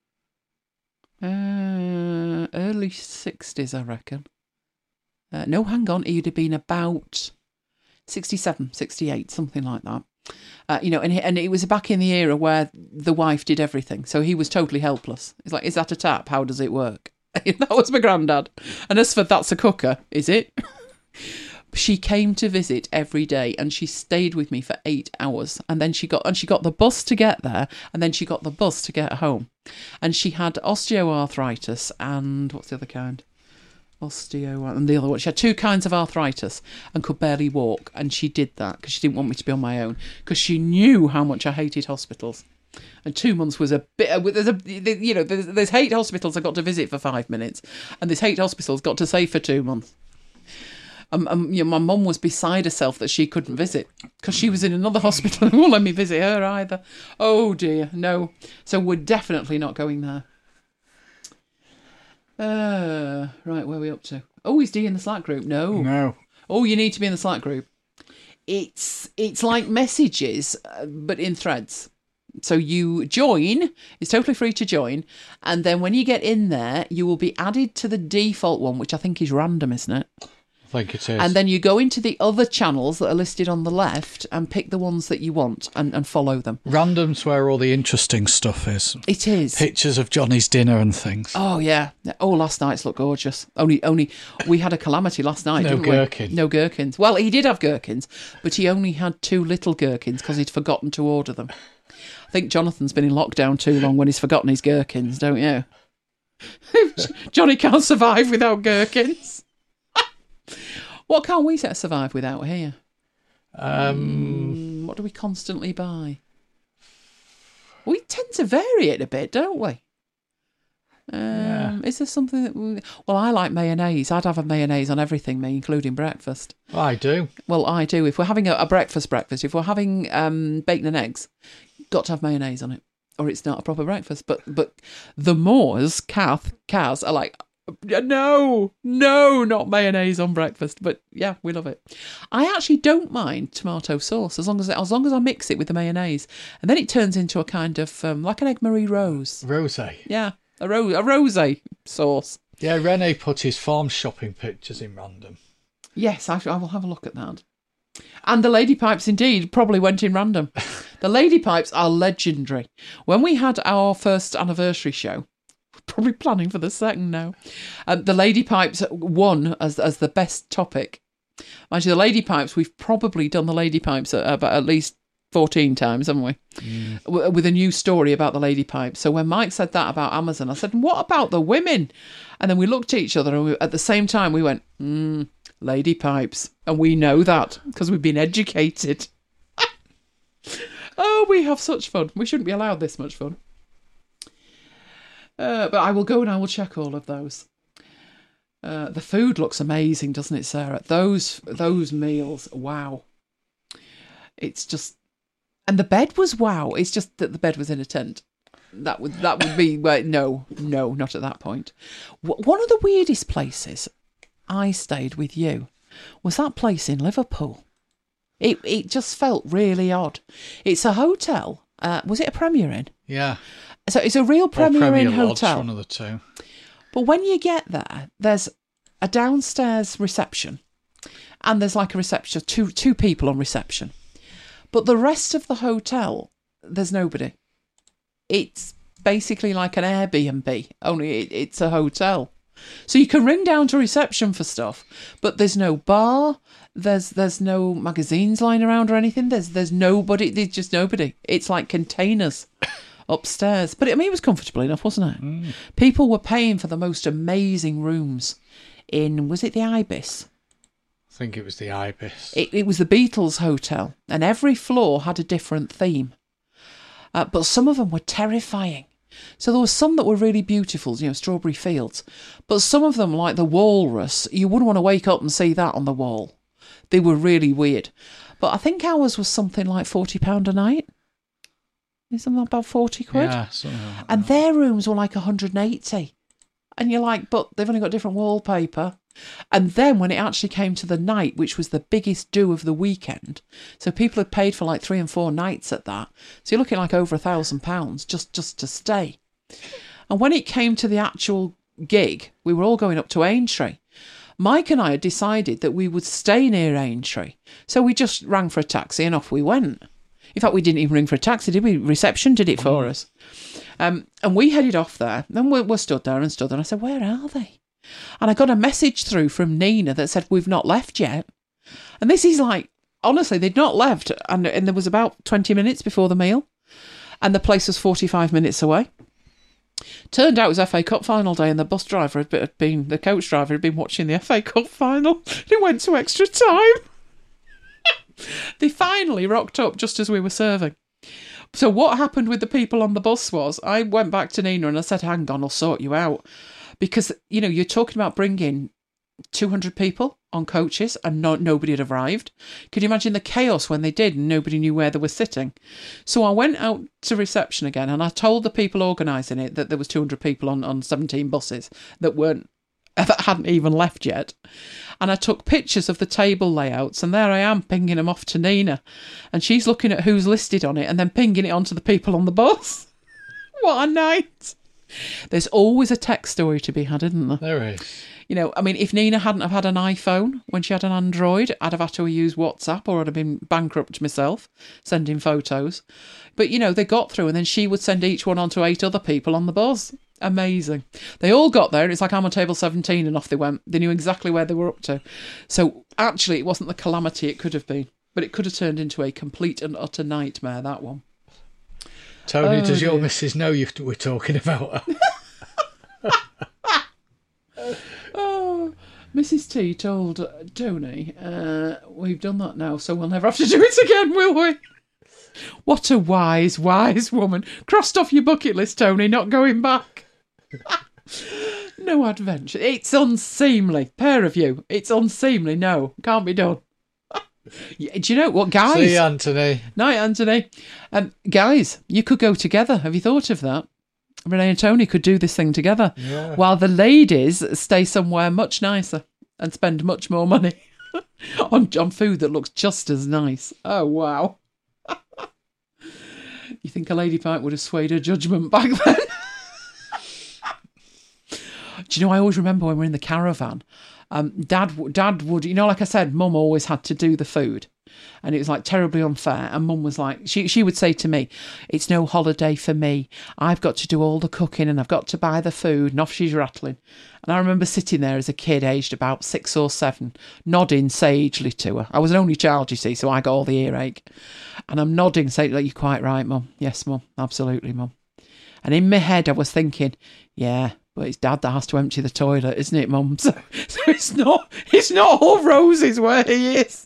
S1: early 60s, I reckon. No, hang on, he'd have been about 67, 68, something like that. And it was back in the era where the wife did everything, so he was totally helpless. It's like, is that a tap? How does it work? That was my granddad. And as for that's a cooker, is it? She came to visit every day, and she stayed with me for 8 hours. And then she got the bus to get there, and then she got the bus to get home. And she had osteoarthritis and what's the other kind? And the other one. She had 2 kinds of arthritis and could barely walk. And she did that because she didn't want me to be on my own, because she knew how much I hated hospitals. And 2 months was a bit. There's 8 hospitals I got to visit for 5 minutes, and this 8 hospitals got to stay for 2 months. My mum was beside herself that she couldn't visit because she was in another hospital and won't let me visit her either. Oh dear, no. So we're definitely not going there. Right, where are we up to? Oh, is Dee in the Slack group? No. Oh, you need to be in the Slack group. It's like messages, but in threads. So you join, it's totally free to join, and then when you get in there, you will be added to the default one, which I think is random, isn't it?
S2: I think it is.
S1: And then you go into the other channels that are listed on the left and pick the ones that you want and follow them.
S2: Random's where all the interesting stuff is.
S1: It is.
S2: Pictures of Johnny's dinner and things.
S1: Oh, yeah. Oh, last night's looked gorgeous. Only we had a calamity last night, didn't we? No gherkins. Well, he did have gherkins, but he only had 2 little gherkins because he'd forgotten to order them. I think Jonathan's been in lockdown too long when he's forgotten his gherkins, don't you? Johnny can't survive without gherkins. What can't we survive without here? What do we constantly buy? We tend to vary it a bit, don't we? Is there something that... Well, I like mayonnaise. I'd have a mayonnaise on everything, me, including breakfast.
S2: I do.
S1: Well, I do. If we're having a breakfast, if we're having bacon and eggs, got to have mayonnaise on it, or it's not a proper breakfast. But the Moors, Kaz, are like, no, not mayonnaise on breakfast. But yeah, we love it. I actually don't mind tomato sauce as long as I mix it with the mayonnaise, and then it turns into a kind of like an egg Marie rose.
S2: Rosé.
S1: Yeah, a rosé sauce.
S2: Yeah, Rene put his farm shopping pictures in random.
S1: Yes, I will have a look at that. And the lady pipes indeed probably went in random. The lady pipes are legendary. When we had our first anniversary show, probably planning for the second now, the lady pipes won as the best topic. Mind you, the lady pipes, we've probably done the lady pipes about at least 14 times, haven't we? With a new story about the lady pipes. So when Mike said that about Amazon, I said, what about the women? And then we looked at each other and at the same time we went, lady pipes. And we know that because we've been educated. Oh, we have such fun. We shouldn't be allowed this much fun. But I will go and I will check all of those. The food looks amazing, doesn't it, Sarah? Those meals, wow. It's just... And the bed was wow. It's just that the bed was in a tent. That would be... Well, no, not at that point. One of the weirdest places I stayed with you was that place in Liverpool. It just felt really odd. It's a hotel. Was it a Premier Inn?
S2: Yeah.
S1: So it's a real Premier Inn hotel.
S2: One of the two.
S1: But when you get there, there's a downstairs reception, and there's like a reception, two people on reception. But the rest of the hotel, there's nobody. It's basically like an Airbnb, only it's a hotel. So you can ring down to reception for stuff, but there's no bar, there's no magazines lying around or anything. There's nobody. There's just nobody. It's like containers upstairs. But it was comfortable enough, wasn't it? People were paying for the most amazing rooms in, was it the Ibis?
S2: I think it was the Ibis.
S1: It was the Beatles hotel, and every floor had a different theme. But some of them were terrifying. So there were some that were really beautiful, strawberry fields. But some of them, like the Walrus, you wouldn't want to wake up and see that on the wall. They were really weird. But I think ours was something like £40 a night. Isn't that about 40 quid?
S2: Yeah, something like that.
S1: And their rooms were like 180. And you're like, but they've only got different wallpaper. And then when it actually came to the night, which was the biggest do of the weekend, so people had paid for like 3 and 4 nights at that. So you're looking like over £1,000 just to stay. And when it came to the actual gig, we were all going up to Aintree. Mike and I had decided that we would stay near Aintree. So we just rang for a taxi and off we went. In fact, we didn't even ring for a taxi, did we? Reception did it for us. And we headed off there. Then we're stood there. And I said, where are they? And I got a message through from Nina that said, we've not left yet. And this is like, honestly, they'd not left. And there was about 20 minutes before the meal. And the place was 45 minutes away. Turned out it was FA Cup final day, and the the coach driver had been watching the FA Cup final. It went to extra time. They finally rocked up just as we were serving. So what happened with the people on the bus was, I went back to Nina and I said, hang on, I'll sort you out. Because, you're talking about bringing 200 people on coaches and nobody had arrived. Could you imagine the chaos when they did and nobody knew where they were sitting? So I went out to reception again and I told the people organising it that there was 200 people on 17 buses that hadn't even left yet. And I took pictures of the table layouts, and there I am pinging them off to Nina. And she's looking at who's listed on it and then pinging it onto the people on the bus. What a night. There's always a tech story to be had, isn't there?
S2: There is.
S1: If Nina hadn't have had an iPhone when she had an Android, I'd have had to use WhatsApp, or I'd have been bankrupt myself, sending photos. But, they got through, and then she would send each one on to 8 other people on the bus. Amazing. They all got there, and it's like, I'm on table 17, and off they went. They knew exactly where they were up to. So, actually, it wasn't the calamity it could have been, but it could have turned into a complete and utter nightmare, that one.
S2: Tony, does your missus know we're talking about her?
S1: Mrs. T told Tony, we've done that now, so we'll never have to do it again, will we? What a wise woman. Crossed off your bucket list, Tony, not going back. No adventure. It's unseemly. Pair of you. It's unseemly. No, can't be done. Do you know what, guys?
S2: See you, Anthony.
S1: Night, Anthony. Guys, you could go together. Have you thought of that? Renee and Tony could do this thing together, while the ladies stay somewhere much nicer and spend much more money on food that looks just as nice. Oh, wow. You think a lady pint would have swayed her judgment back then? Do you know, I always remember when we were in the caravan, Dad would, you know, like I said, Mum always had to do the food. And it was like terribly unfair. And Mum was like, she would say to me, it's no holiday for me. I've got to do all the cooking and I've got to buy the food. And off she's rattling. And I remember sitting there as a kid, aged about 6 or 7, nodding sagely to her. I was an only child, you see, so I got all the earache. And I'm nodding, saying, like, you're quite right, Mum. Yes, Mum. Absolutely, Mum. And in my head, I was thinking, yeah, but it's Dad that has to empty the toilet, isn't it, Mum? So it's not all roses where he is.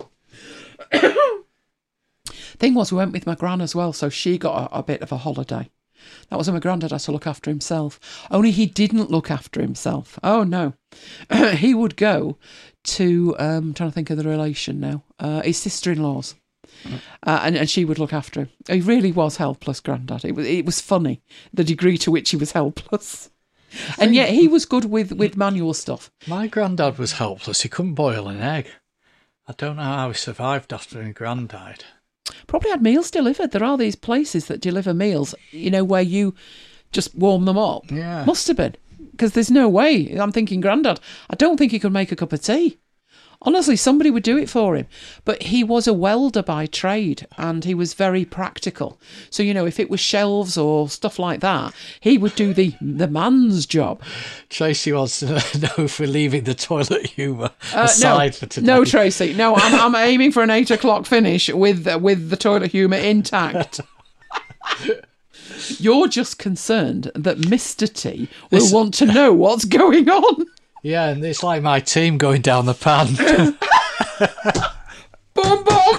S1: Thing was, we went with my gran as well, so she got a bit of a holiday. That was when my granddad had to look after himself. Only he didn't look after himself. Oh, no. He would go to, I'm trying to think of the relation now, his sister-in-law's. And she would look after him. He really was helpless, Grandad. It was funny, the degree to which he was helpless. And yet he was good with manual stuff.
S2: My granddad was helpless. He couldn't boil an egg. I don't know how he survived after his gran died.
S1: Probably had meals delivered. There are these places that deliver meals, you know, where you just warm them up.
S2: Yeah.
S1: Must have been. Because there's no way. I'm thinking, Grandad, I don't think he could make a cup of tea. Honestly, somebody would do it for him. But he was a welder by trade and he was very practical. So, you know, if it was shelves or stuff like that, he would do the man's job.
S2: Tracy wants to know if we're leaving the toilet humour aside for today.
S1: No, Tracy. No, I'm aiming for an 8 o'clock finish with the toilet humour intact. You're just concerned that Mr. T will want to know what's going on.
S2: Yeah, and it's like my team going down the pan.
S1: Boom, boom.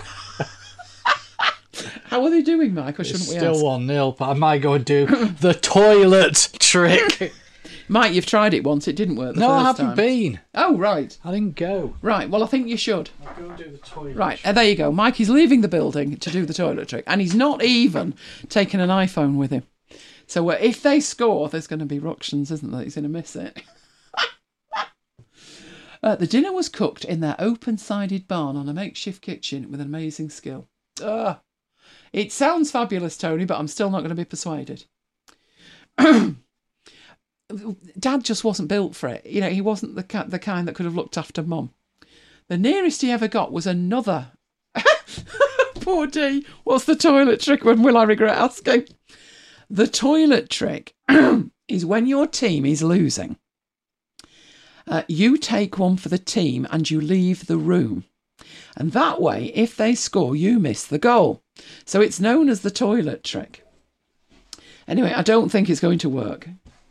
S1: How are they doing, Mike? Or shouldn't we ask?
S2: Still 1-0, but I might go and do the toilet trick.
S1: Mike, you've tried it once. It didn't work the first time.
S2: No, I haven't been.
S1: Oh, right.
S2: I didn't go.
S1: Right, well, I think you should.
S2: I'll go and do the toilet
S1: Right,
S2: trick.
S1: there you go. Mike is leaving the building to do the toilet trick, and he's not even taking an iPhone with him. So if they score, there's going to be ructions, isn't there? He's going to miss it. The dinner was cooked in their open-sided barn on a makeshift kitchen with an amazing skill. It sounds fabulous, Tony, but I'm still not going to be persuaded. Dad just wasn't built for it. You know, he wasn't the kind that could have looked after Mum. The nearest he ever got was another. Poor D. What's the toilet trick? When will I regret asking? The toilet trick is when your team is losing. You take one for the team and you leave the room. And that way, if they score, you miss the goal. So it's known as the toilet trick. Anyway, I don't think it's going to work.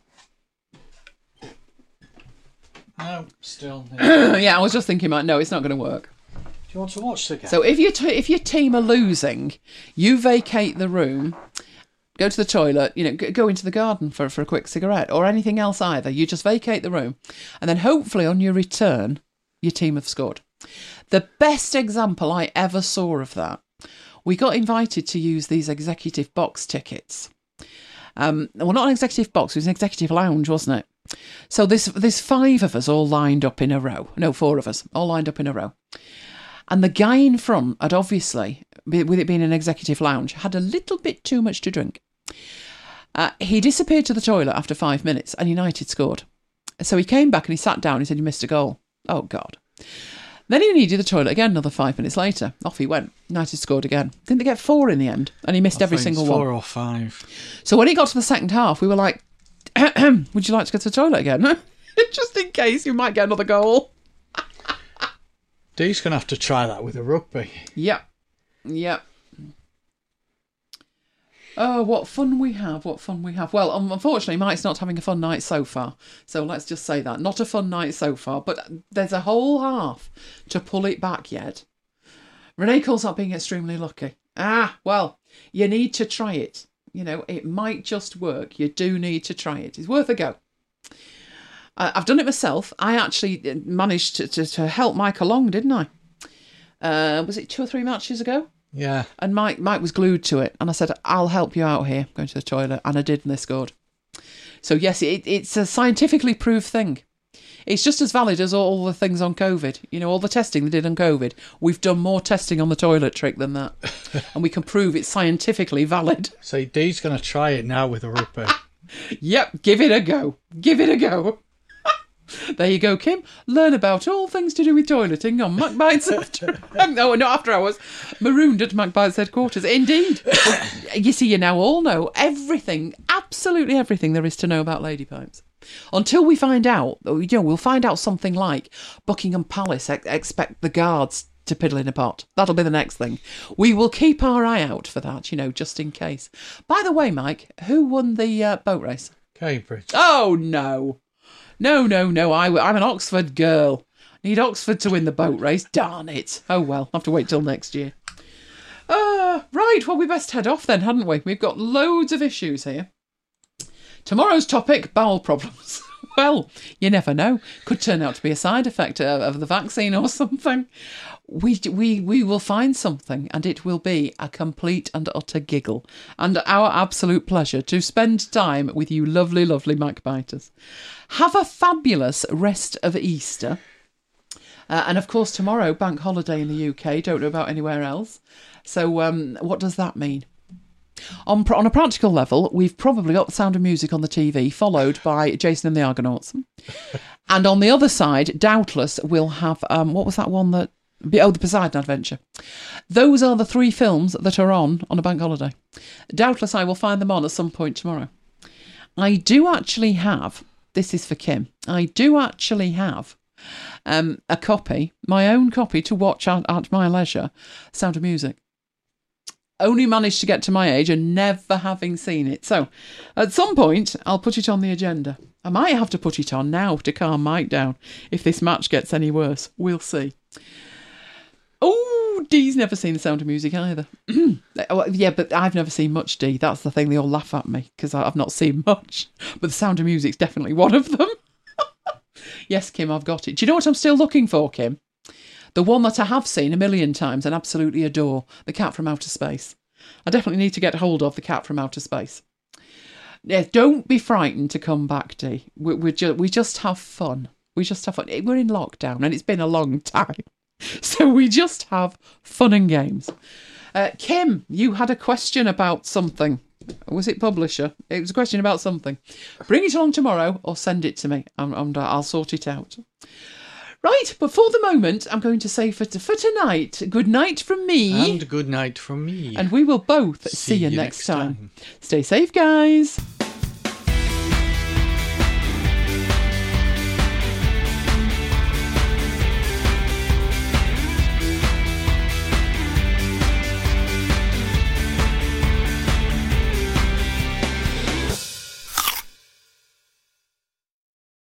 S2: No, still.
S1: Yeah, I was just thinking, no, it's not going to work.
S2: Do you want to watch the game?
S1: So if your team are losing, you vacate the room, go to the toilet, you know, go into the garden for a quick cigarette or anything else either. You just vacate the room. And then hopefully on your return, your team have scored. The best example I ever saw of that, we got invited to use these executive box tickets. Well, not an executive box, it was an executive lounge, wasn't it? So there's 5 of us all lined up in a row. No, 4 of us all lined up in a row. And the guy in front had obviously, with it being an executive lounge, had a little bit too much to drink. He disappeared to the toilet after 5 minutes and United scored. So he came back and he sat down and he said, you missed a goal. Oh, God. Then he needed the toilet again another 5 minutes later. Off he went. United scored again. Didn't they get 4 in the end? And he missed every single one.
S2: 4 or 5.
S1: So when he got to the second half, we were like, would you like to go to the toilet again? Just in case you might get another goal.
S2: Dee's going to have to try that with a rugby.
S1: Yep. Oh, what fun we have, Well, unfortunately, Mike's not having a fun night so far. So let's just say that. Not a fun night so far, but there's a whole half to pull it back yet. Renee calls that being extremely lucky. Well, you need to try it. You know, it might just work. You do need to try it. It's worth a go. I've done it myself. I actually managed to help Mike along, didn't I? Was it 2 or 3 matches ago?
S2: Yeah.
S1: And Mike was glued to it. And I said, I'll help you out here, going to the toilet. And I did, and they scored. So, yes, it's a scientifically proved thing. It's just as valid as all the things on COVID. You know, all the testing they did on COVID. We've done more testing on the toilet trick than that. And we can prove it's scientifically valid.
S2: So Dee's going to try it now with a rupee.
S1: Yep, give it a go. Give it a go. There you go, Kim. Learn about all things to do with toileting on MacBites after... no, not after hours. Marooned at MacBites headquarters. Indeed. You see, you now all know everything, absolutely everything there is to know about lady pipes. Until we find out, you know, we'll find out something like Buckingham Palace expect the guards to piddle in a pot. That'll be the next thing. We will keep our eye out for that, you know, just in case. By the way, Mike, who won the boat race?
S2: Cambridge.
S1: Oh, no. No. I'm an Oxford girl. Need Oxford to win the boat race. Darn it. Oh, well, I'll have to wait till next year. Right, well, we best head off then, hadn't we? We've got loads of issues here. Tomorrow's topic, bowel problems. Well, you never know. Could turn out to be a side effect of the vaccine or something. We will find something, and it will be a complete and utter giggle, and our absolute pleasure to spend time with you lovely, lovely MacBiters. Have a fabulous rest of Easter. And of course, tomorrow, bank holiday in the UK. Don't know about anywhere else. So what does that mean? On a practical level, we've probably got The Sound of Music on the TV, followed by Jason and the Argonauts. And on the other side, doubtless, we'll have, what was that one that... Oh, The Poseidon Adventure. Those are the 3 films that are on a bank holiday. Doubtless, I will find them on at some point tomorrow. I do actually have, this is for Kim, I do actually have a copy, my own copy to watch at my leisure, Sound of Music. Only managed to get to my age and never having seen it. So, at some point, I'll put it on the agenda. I might have to put it on now to calm Mike down if this match gets any worse. We'll see. Oh, Dee's never seen The Sound of Music either. Yeah, but I've never seen much, Dee. That's the thing. They all laugh at me because I've not seen much. But The Sound of Music's definitely one of them. Yes, Kim, I've got it. Do you know what I'm still looking for, Kim? The one that I have seen a million times and absolutely adore, The Cat from Outer Space. I definitely need to get hold of The Cat from Outer Space. Yeah, don't be frightened to come back, Dee. We just have fun. We just have fun. We're in lockdown and it's been a long time. So we just have fun and games. Kim, you had a question about something. Was it publisher? It was a question about something. Bring it along tomorrow or send it to me and I'll sort it out. Right, but for the moment, I'm going to say for tonight, good night from me.
S2: And good night from me.
S1: And we will both see you next time. Stay safe, guys.